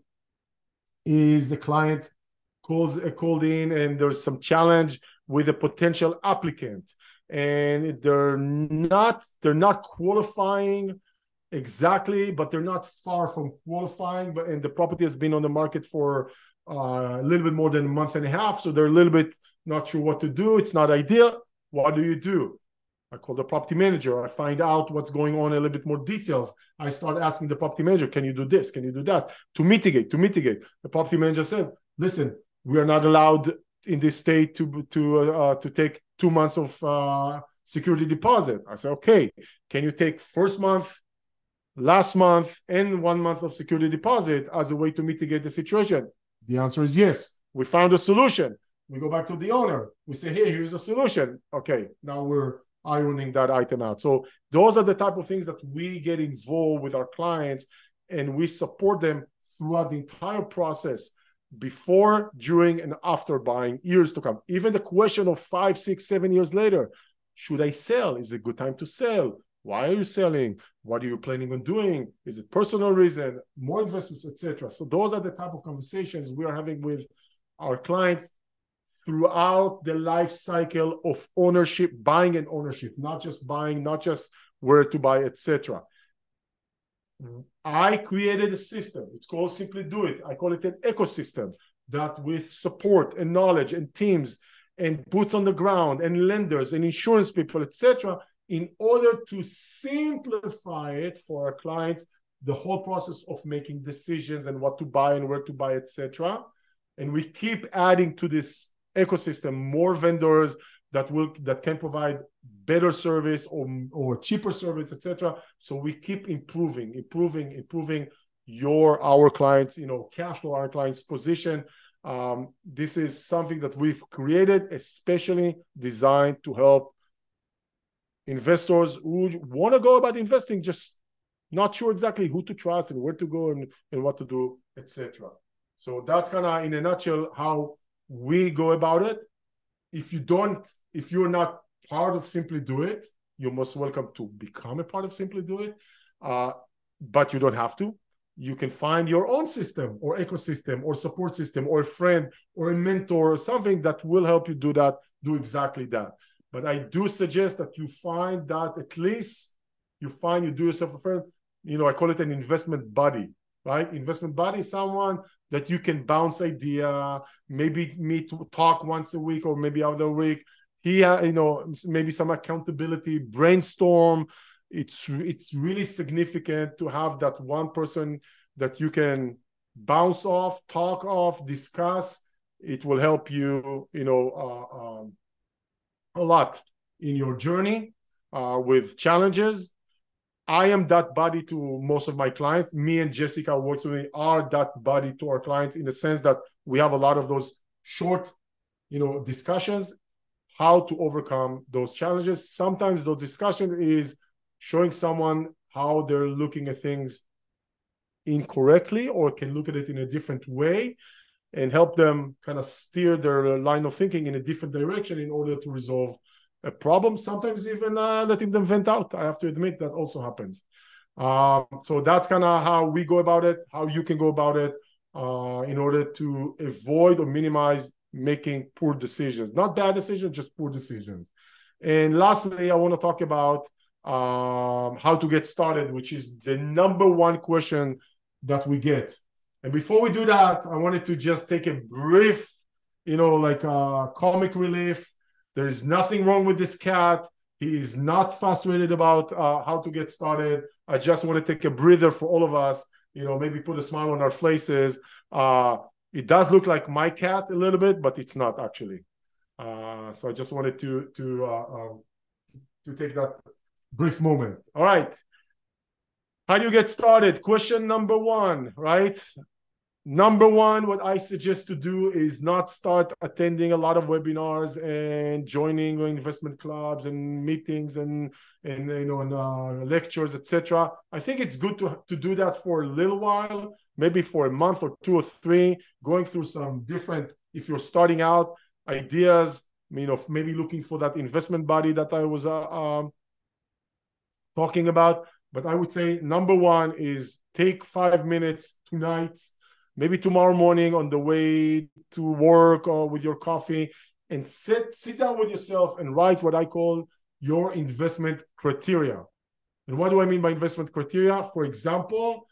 is the client calls uh, called in and there's some challenge with a potential applicant and they're not, they're not qualifying exactly, but they're not far from qualifying. But and the property has been on the market for uh, a little bit more than a month and a half, so they're a little bit not sure what to do. It's not ideal. What do you do? I call the property manager. I find out what's going on, a little bit more details. I start asking the property manager, "Can you do this? Can you do that?" To mitigate. To mitigate. The property manager said, "Listen, we are not allowed in this state to to uh, to take two months of uh, security deposit." I said, "Okay. Can you take first month, last month, and one month of security deposit as a way to mitigate the situation?" The answer is yes. We found a solution. We go back to the owner. We say, "Hey, here's a solution." Okay, now we're ironing that item out. So those are the type of things that we get involved with our clients, and we support them throughout the entire process, before, during, and after buying, years to come. Even the question of five, six, seven years later, should I sell? Is it a good time to sell? Why are you selling? What are you planning on doing? Is it personal reason, more investments, et cetera? So those are the type of conversations we are having with our clients throughout the life cycle of ownership, buying and ownership, not just buying, not just where to buy, et cetera. I created a system. It's called Simply Do It. I call it an ecosystem that with support and knowledge and teams and boots on the ground and lenders and insurance people, et cetera, in order to simplify it for our clients, the whole process of making decisions and what to buy and where to buy, et cetera. And we keep adding to this ecosystem more vendors that will that can provide better service or, or cheaper service, et cetera. So we keep improving, improving, improving your our clients, you know, cash flow, our clients' position. Um, this is something that we've created, especially designed to help investors who want to go about investing, just not sure exactly who to trust and where to go and, and what to do, et cetera. So that's kind of in a nutshell how we go about it. If you don't, if you're not part of Simply Do It, you're most welcome to become a part of Simply Do It. Uh, but you don't have to. You can find your own system or ecosystem or support system or a friend or a mentor or something that will help you do that, do exactly that. But I do suggest that you find that at least you find you do yourself a friend. You know, I call it an investment buddy, right? Investment buddy is someone that you can bounce idea, maybe meet, talk once a week or maybe other week. He, you know, maybe some accountability, brainstorm. It's it's really significant to have that one person that you can bounce off, talk off, discuss. It will help you, you know, uh, um, a lot in your journey uh, with challenges. I am that buddy to most of my clients. Me and Jessica who works with me are that buddy to our clients in the sense that we have a lot of those short, you know, discussions, how to overcome those challenges. Sometimes those discussion is showing someone how they're looking at things incorrectly or can look at it in a different way and help them kind of steer their line of thinking in a different direction in order to resolve a problem. Sometimes even uh, letting them vent out. I have to admit that also happens. Um, so that's kind of how we go about it, how you can go about it uh, in order to avoid or minimize making poor decisions. Not bad decisions, just poor decisions. And lastly, I want to talk about um, how to get started, which is the number one question that we get. And before we do that, I wanted to just take a brief, you know, like uh, comic relief. There is nothing wrong with this cat. He is not frustrated about uh, how to get started. I just want to take a breather for all of us, you know, maybe put a smile on our faces. Uh, it does look like my cat a little bit, but it's not actually. Uh, so I just wanted to, to, uh, uh, to take that brief moment. All right. How do you get started? Question number one, right? Number one, what I suggest to do is not start attending a lot of webinars and joining investment clubs and meetings and, and you know, and, uh, lectures, et cetera. I think it's good to, to do that for a little while, maybe for a month or two or three, going through some different, if you're starting out, ideas, you know, maybe looking for that investment buddy that I was uh, um, talking about. But I would say number one is take five minutes tonight, maybe tomorrow morning on the way to work or with your coffee, and sit, sit down with yourself and write what I call your investment criteria. And what do I mean by investment criteria? For example,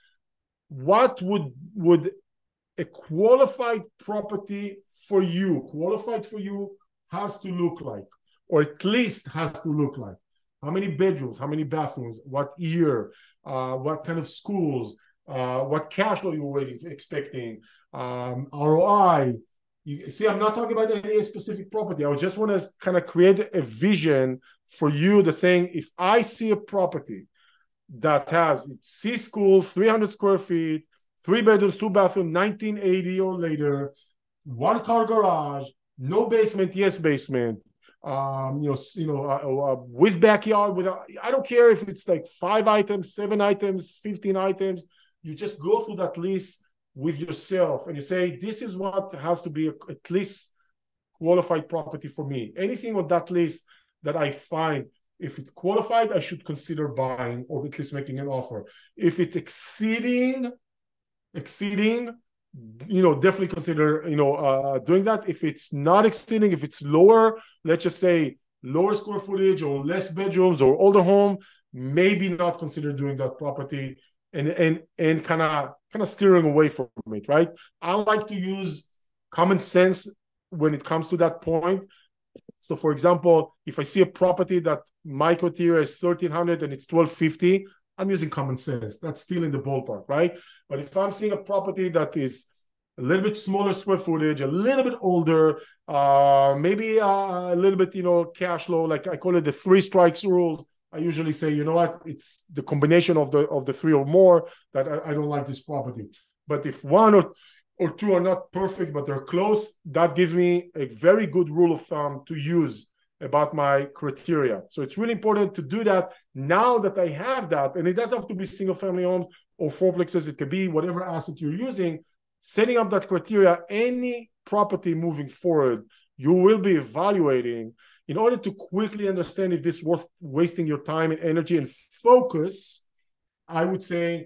what would, would a qualified property for you, qualified for you, has to look like, or at least has to look like? How many bedrooms, how many bathrooms, what year, uh, what kind of schools, uh, what cash flow you're waiting, expecting, um, R O I. You see, I'm not talking about any specific property. I just want to kind of create a vision for you that's saying, if I see a property that has C school, three hundred square feet, three bedrooms, two bathrooms, nineteen eighty or later, one car garage, no basement, yes basement, um, you know, you know, uh, uh, with backyard, with, uh, I don't care if it's like five items, seven items, fifteen items. You just go through that list with yourself and you say, this is what has to be a, at least qualified property for me. Anything on that list that I find, if it's qualified, I should consider buying or at least making an offer. If it's exceeding, exceeding, you know, definitely consider, you know, uh, doing that. If it's not exceeding, if it's lower, let's just say lower square footage or less bedrooms or older home, maybe not consider doing that property and and and kind of kind of steering away from it, right? I like to use common sense when it comes to that point. So, for example, if I see a property that my criteria is thirteen hundred and it's twelve fifty, I'm using common sense. That's still in the ballpark, right? But if I'm seeing a property that is a little bit smaller square footage, a little bit older, uh, maybe uh, a little bit, you know, cash flow, like I call it the three strikes rules. I usually say, you know what, it's the combination of the of the three or more that I, I don't like this property. But if one or or two are not perfect, but they're close, that gives me a very good rule of thumb to use about my criteria. So it's really important to do that now that I have that. And it doesn't have to be single family homes or fourplexes. It could be whatever asset you're using. Setting up that criteria, any property moving forward, you will be evaluating in order to quickly understand if this is worth wasting your time and energy and focus. I would say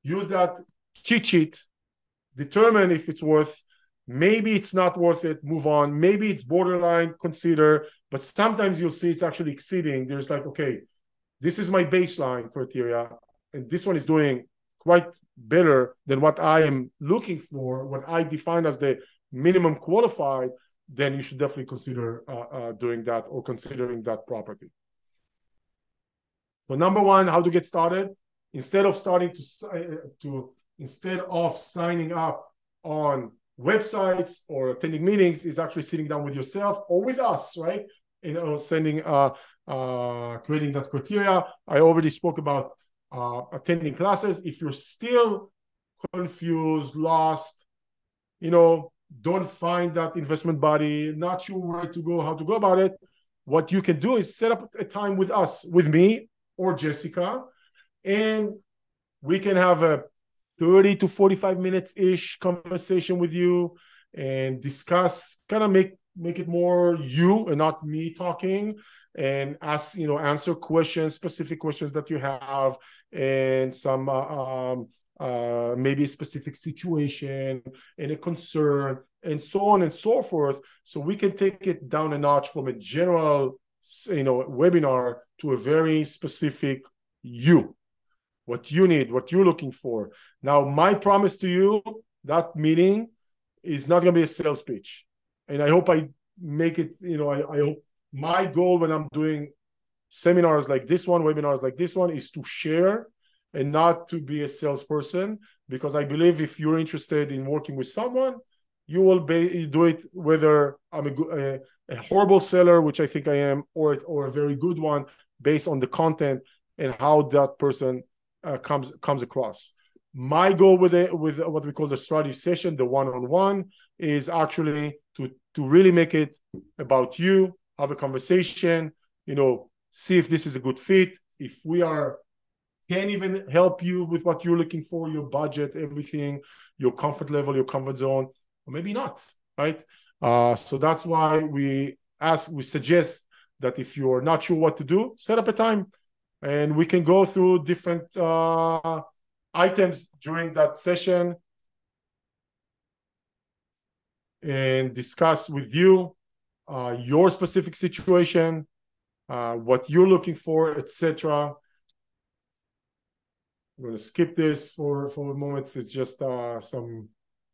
use that cheat sheet, determine if it's worth, maybe it's not worth it, move on. Maybe it's borderline, consider, but sometimes you'll see it's actually exceeding. There's like, okay, this is my baseline criteria, and this one is doing quite better than what I am looking for, what I define as the minimum qualified, then you should definitely consider uh, uh, doing that or considering that property. So number one, how to get started. Instead of starting to, uh, to instead of signing up on websites or attending meetings, is actually sitting down with yourself or with us, right? You know, sending, uh, uh, creating that criteria. I already spoke about uh, attending classes. If you're still confused, lost, you know, don't find that investment body, not sure where to go, how to go about it, what you can do is set up a time with us, with me or Jessica, and we can have a thirty to forty-five minutes-ish conversation with you and discuss, kind of make make it more you and not me talking, and ask, you know, answer questions, specific questions that you have, and some uh, um, uh, maybe a specific situation and a concern, and so on and so forth. So we can take it down a notch from a general, you know, webinar to a very specific you, what you need, what you're looking for. Now, my promise to you, that meeting is not going to be a sales pitch. And I hope I make it, you know, I, I hope my goal when I'm doing seminars like this one, webinars like this one, is to share and not to be a salesperson, because I believe if you're interested in working with someone, you will be, do it whether I'm a, a, a horrible seller, which I think I am, or, or a very good one based on the content and how that person uh, comes comes across. My goal with it, with what we call the strategy session, the one-on-one, is actually to, to really make it about you, have a conversation, you know, see if this is a good fit, if we are can even help you with what you're looking for, your budget, everything, your comfort level, your comfort zone, or maybe not, right? Uh, so that's why we ask, we suggest that if you're not sure what to do, set up a time, and we can go through different uh, items during that session and discuss with you uh, your specific situation, uh, what you're looking for, et cetera. I'm going to skip this for, for a moment. It's just uh, some...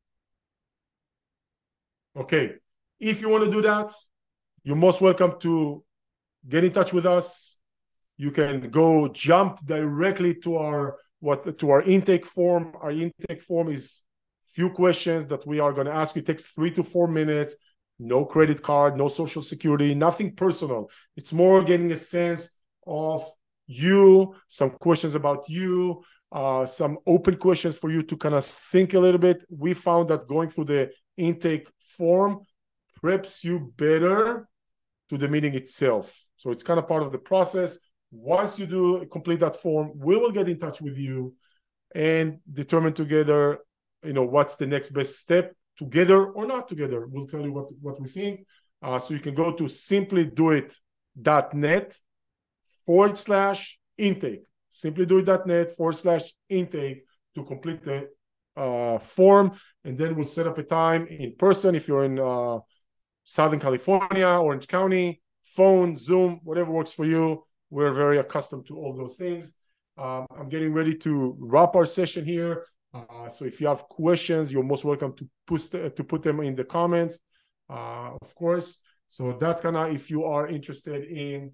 Okay. If you want to do that, you're most welcome to get in touch with us. You can go jump directly to our what to our intake form. Our intake form is few questions that we are going to ask you. It takes three to four minutes. No credit card, no social security, nothing personal. It's more getting a sense of you, some questions about you, uh, some open questions for you to kind of think a little bit. We found that going through the intake form preps you better to the meeting itself. So it's kind of part of the process. Once you do complete that form, we will get in touch with you and determine together, you know, what's the next best step, together or not together. We'll tell you what, what we think. Uh, so you can go to simplydoit.net forward slash intake. Simplydoit.net forward slash intake to complete the uh, form. And then we'll set up a time in person if you're in uh, Southern California, Orange County, phone, Zoom, whatever works for you. We're very accustomed to all those things. Um, I'm getting ready to wrap our session here. Uh, so if you have questions, you're most welcome to put, to put them in the comments, uh, of course. So that's kind of if you are interested in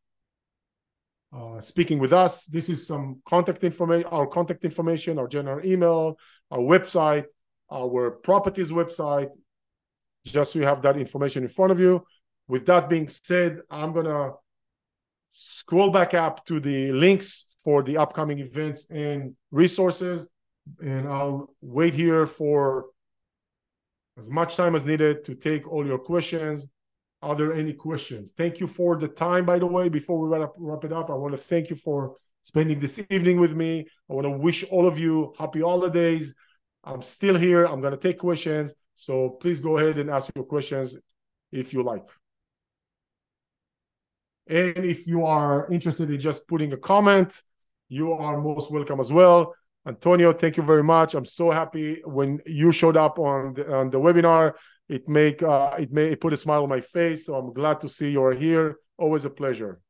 uh, speaking with us. This is some contact information, our contact information, our general email, our website, our properties website, just so you have that information in front of you. With that being said, I'm going to scroll back up to the links for the upcoming events and resources, and I'll wait here for as much time as needed to take all your questions. Are there any questions? Thank you for the time, by the way. Before we wrap, wrap it up, I want to thank you for spending this evening with me. I want to wish all of you happy holidays. I'm still here. I'm going to take questions. So please go ahead and ask your questions if you like. And if you are interested in just putting a comment, you are most welcome as well. Antonio, thank you very much. I'm so happy when you showed up on the, on the webinar. It make uh, it may it put a smile on my face. So I'm glad to see you're here. Always a pleasure.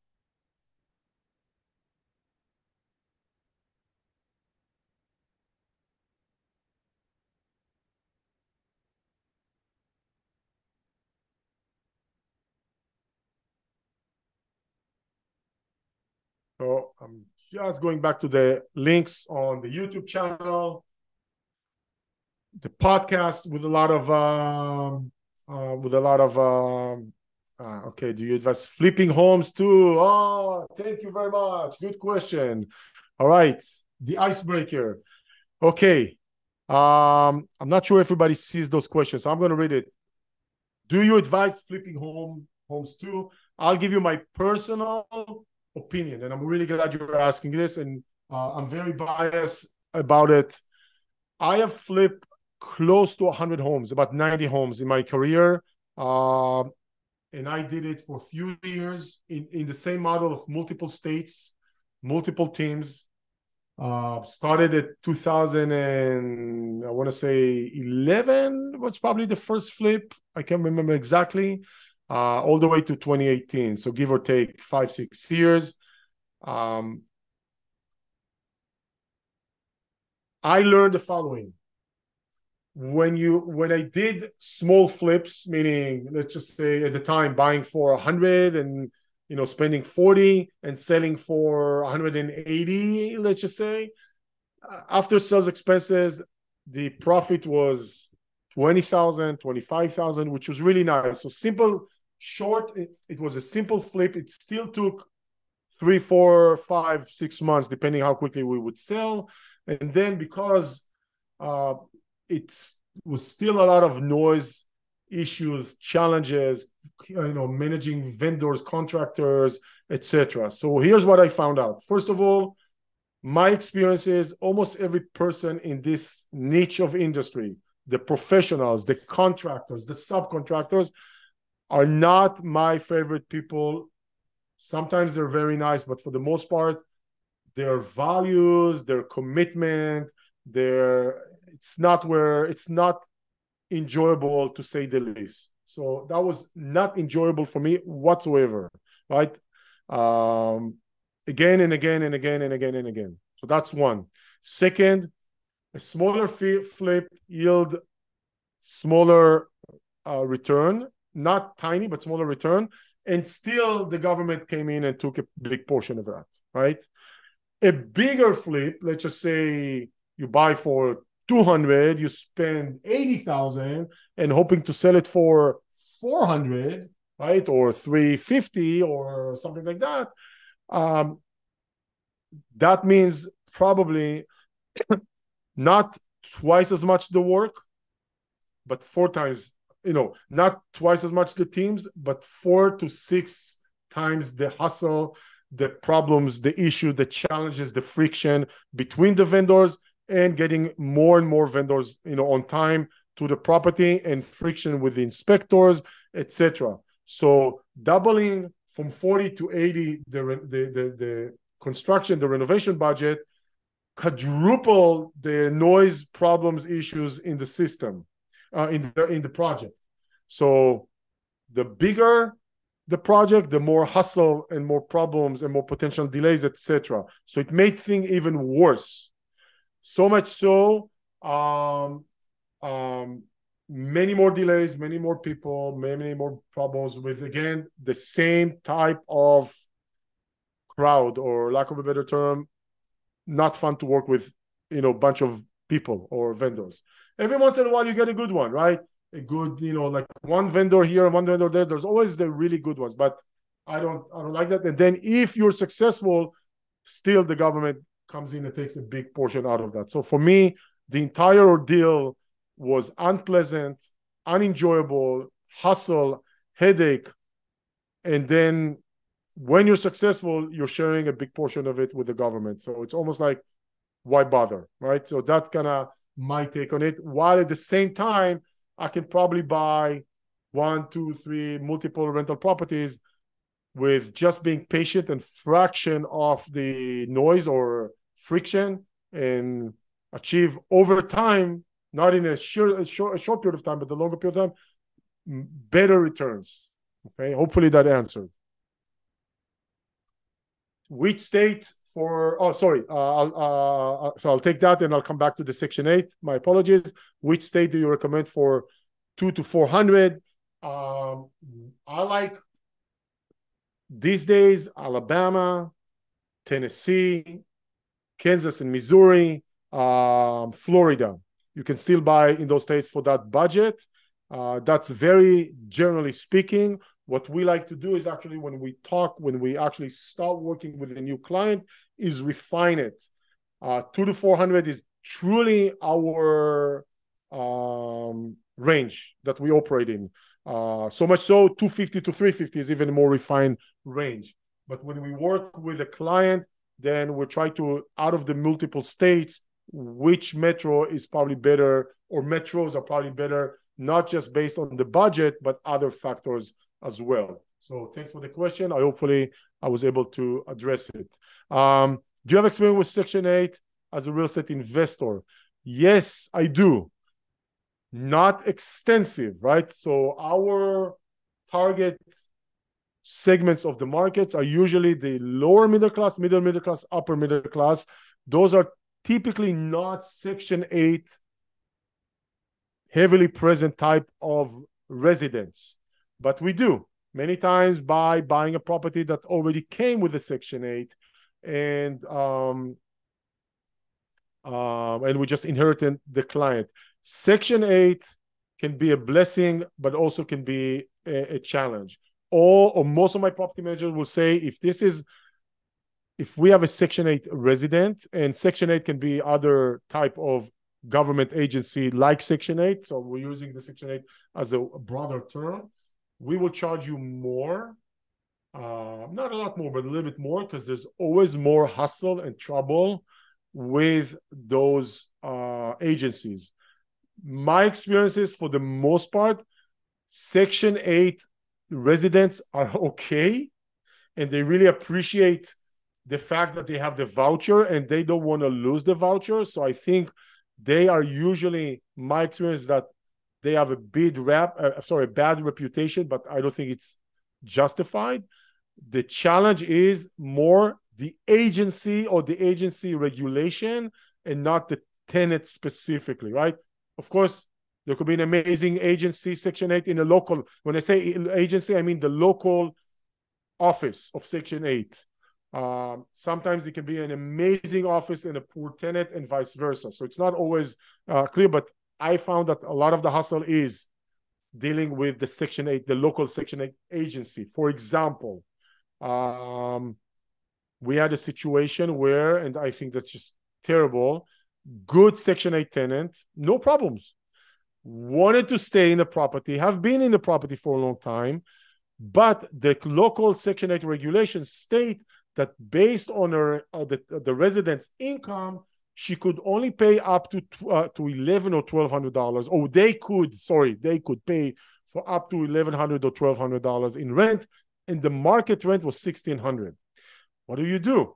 So I'm just going back to the links on the YouTube channel, the podcast with a lot of um, uh, with a lot of um, uh, okay. Do you advise flipping homes too? Oh, thank you very much. Good question. All right, the icebreaker. Okay, um, I'm not sure everybody sees those questions, so I'm going to read it. Do you advise flipping home homes too? I'll give you my personal opinion, and I'm really glad you're asking this, and uh, I'm very biased about it. I have flipped close to one hundred homes, about ninety homes in my career, uh, and I did it for a few years in, in the same model of multiple states, multiple teams. Uh, started at two thousand and I want to say eleven was probably the first flip. I can't remember exactly. Uh, all the way to twenty eighteen. So give or take five, six years. Um, I learned the following. When you when I did small flips, meaning let's just say at the time buying for a hundred and you know spending forty and selling for one hundred eighty, let's just say, after sales expenses, the profit was twenty thousand, twenty-five thousand, which was really nice. So simple, short, it, it was a simple flip. It still took three, four, five, six months, depending how quickly we would sell. And then because uh, it was still a lot of noise, issues, challenges, you know, managing vendors, contractors, et cetera. So here's what I found out. First of all, my experience is almost every person in this niche of industry, the professionals, the contractors, the subcontractors, are not my favorite people. Sometimes they're very nice, but for the most part, their values, their commitment, their it's not where it's not enjoyable, to say the least. So that was not enjoyable for me whatsoever, right? Um, again and again and again and again and again. So that's one. Second, a smaller flip yield smaller uh, return, not tiny, but smaller return. And still the government came in and took a big portion of that, right? A bigger flip, let's just say you buy for two hundred, you spend eighty thousand and hoping to sell it for four hundred, right? Or three fifty or something like that. Um, that means probably not twice as much the work, but four times, you know, not twice as much the teams, but four to six times the hustle, the problems, the issue, the challenges, the friction between the vendors and getting more and more vendors, you know, on time to the property and friction with the inspectors, et cetera. So doubling from forty to eighty the, the, the, the construction, the renovation budget, quadruple the noise problems issues in the system, uh, in the in the project. So the bigger the project, the more hustle and more problems and more potential delays, et cetera. So it made things even worse. So much so, um, um, many more delays, many more people, many more problems with, again, the same type of crowd, or lack of a better term, not fun to work with, you know, bunch of people or vendors. Every once in a while, you get a good one, right? A good, you know, like one vendor here and one vendor there. There's always the really good ones, but I don't, I don't like that. And then if you're successful, still the government comes in and takes a big portion out of that. So for me, the entire ordeal was unpleasant, unenjoyable, hustle, headache, and then when you're successful, you're sharing a big portion of it with the government. So it's almost like, why bother, right? So that's kind of my take on it. While at the same time, I can probably buy one, two, three, multiple rental properties with just being patient and fraction of the noise or friction, and achieve over time, not in a short, a short, a short period of time, but the longer period of time, better returns. Okay, hopefully that answered. Which state for, oh, sorry, uh, I'll, uh, so I'll take that and I'll come back to the Section eight. My apologies. Which state do you recommend for two to four hundred? Um, I like these days Alabama, Tennessee, Kansas and Missouri, um, Florida. You can still buy in those states for that budget. Uh, that's very generally speaking. What we like to do is actually when we talk, when we actually start working with a new client, is refine it. Uh, two to four hundred is truly our um, range that we operate in. Uh, so much so, two fifty to three fifty is even more refined range. But when we work with a client, then we try to, out of the multiple states, which metro is probably better, or metros are probably better, not just based on the budget, but other factors as well. So thanks for the question. I hopefully I was able to address it. Um, do you have experience with Section eight as a real estate investor? Yes, I do. Not extensive, right? So our target segments of the markets are usually the lower middle class, middle middle class, upper middle class. Those are typically not Section eight heavily present type of residents. But we do many times by buying a property that already came with a Section eight, and um, um, and we just inherited the client. Section eight can be a blessing, but also can be a, a challenge. All or most of my property managers will say, if this is, if we have a Section eight resident, and Section eight can be other type of government agency like Section eight, so we're using the Section eight as a broader term, we will charge you more, uh, not a lot more, but a little bit more, because there's always more hustle and trouble with those uh, agencies. My experiences, for the most part, Section eight residents are okay, and they really appreciate the fact that they have the voucher and they don't want to lose the voucher. So I think they are usually, my experience, that they have a bad rap, uh, sorry, a bad reputation, but I don't think it's justified. The challenge is more the agency or the agency regulation, and not the tenant specifically, right? Of course, there could be an amazing agency, Section eight, in a local. When I say agency, I mean the local office of Section eight. Um, sometimes it can be an amazing office and a poor tenant, and vice versa. So it's not always uh, clear, but I found that a lot of the hustle is dealing with the Section eight, the local Section eight agency. For example, um, we had a situation where, and I think that's just terrible, good Section eight tenant, no problems, wanted to stay in the property, have been in the property for a long time, but the local Section eight regulations state that based on her uh, the, the resident's income, she could only pay up to uh, to eleven or twelve hundred dollars. Or they could, sorry, they could pay for up to eleven hundred or twelve hundred dollars in rent, and the market rent was sixteen hundred. What do you do?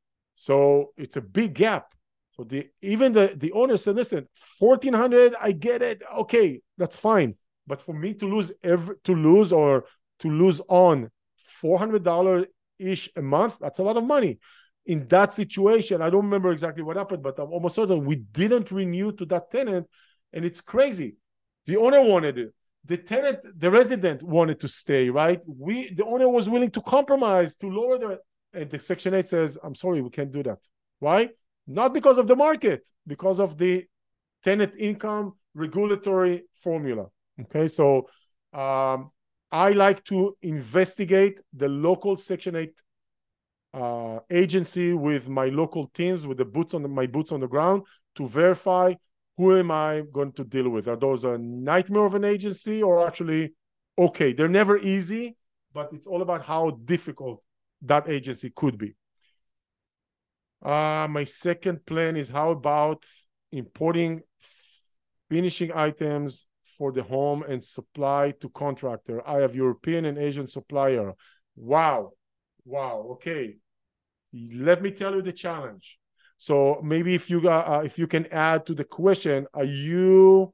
So it's a big gap. So the even the the owner said, "Listen, fourteen hundred, I get it. Okay, that's fine. But for me to lose every to lose or to lose on four hundred dollars ish a month, that's a lot of money." In that situation, I don't remember exactly what happened, but I'm almost certain we didn't renew to that tenant, and it's crazy. The owner wanted it. The tenant, the resident wanted to stay, right? We, the owner was willing to compromise to lower the, and the Section eight says, "I'm sorry, we can't do that." Why? Not because of the market, because of the tenant income regulatory formula. Okay, so um, I like to investigate the local Section eight uh, agency with my local teams, with the boots on the, my boots on the ground, to verify who am I going to deal with. Are those a nightmare of an agency, or actually okay? They're never easy, but it's all about how difficult that agency could be. Uh, my second plan is, how about importing finishing items for the home and supply to contractor? I have European and Asian supplier. Wow. Wow. Okay. Let me tell you the challenge. So maybe if you uh, if you can add to the question, are you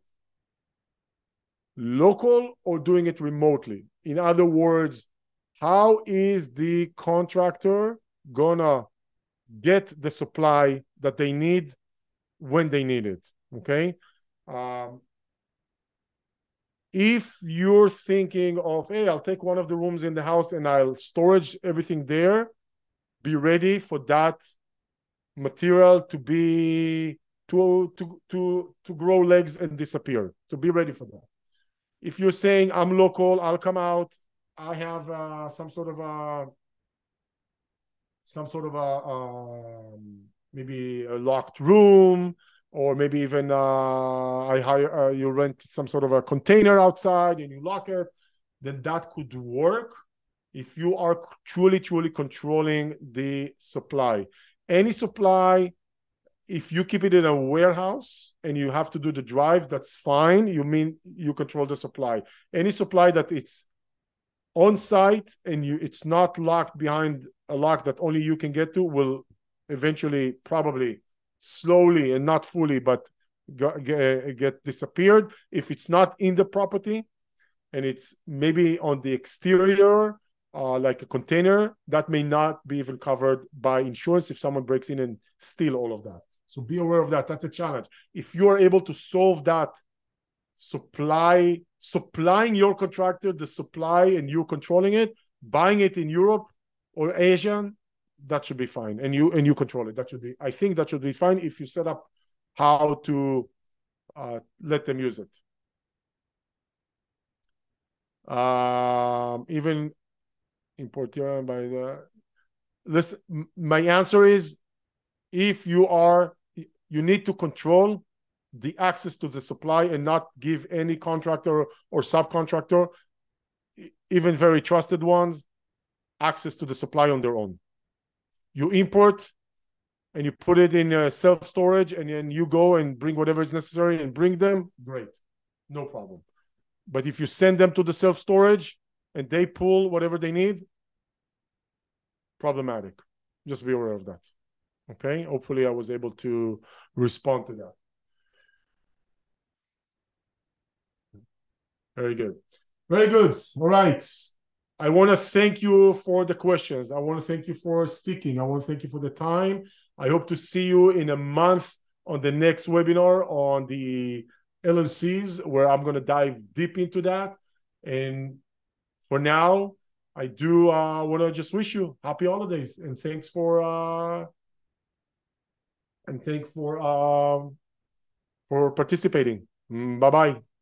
local or doing it remotely? In other words, how is the contractor gonna get the supply that they need when they need it? Okay. Um, if you're thinking of, hey, I'll take one of the rooms in the house and I'll storage everything there, be ready for that material to be to to to to grow legs and disappear. So be ready for that. If you're saying I'm local, I'll come out, I have uh, some sort of a some sort of a um, maybe a locked room, or maybe even uh, I hire uh, you rent some sort of a container outside and you lock it, then that could work if you are truly truly controlling the supply. Any supply, if you keep it in a warehouse and you have to do the drive, that's fine. You mean you control the supply. Any supply that it's on site and you it's not locked behind a lock that only you can get to will eventually probably slowly and not fully, but get, get disappeared. If it's not in the property and it's maybe on the exterior, uh, like a container, that may not be even covered by insurance if someone breaks in and steal all of that. So be aware of that. That's a challenge. If you are able to solve that supply, supplying your contractor the supply and you controlling it, buying it in Europe or Asian, that should be fine. And you and you control it. That should be, I think that should be fine if you set up how to uh, let them use it. Um, even importer by the listen, my answer is if you are you need to control the access to the supply and not give any contractor or subcontractor, even very trusted ones, access to the supply on their own. You import and you put it in a self-storage and then you go and bring whatever is necessary and bring them, great, no problem. But if you send them to the self-storage and they pull whatever they need, problematic. Just be aware of that. Okay? Hopefully I was able to respond to that. Very good. Very good. All right. I want to thank you for the questions. I want to thank you for sticking. I want to thank you for the time. I hope to see you in a month on the next webinar on the L L Cs, where I'm going to dive deep into that. And for now, I do uh, want to just wish you happy holidays and thanks for uh, and thank for um, for participating. Bye bye.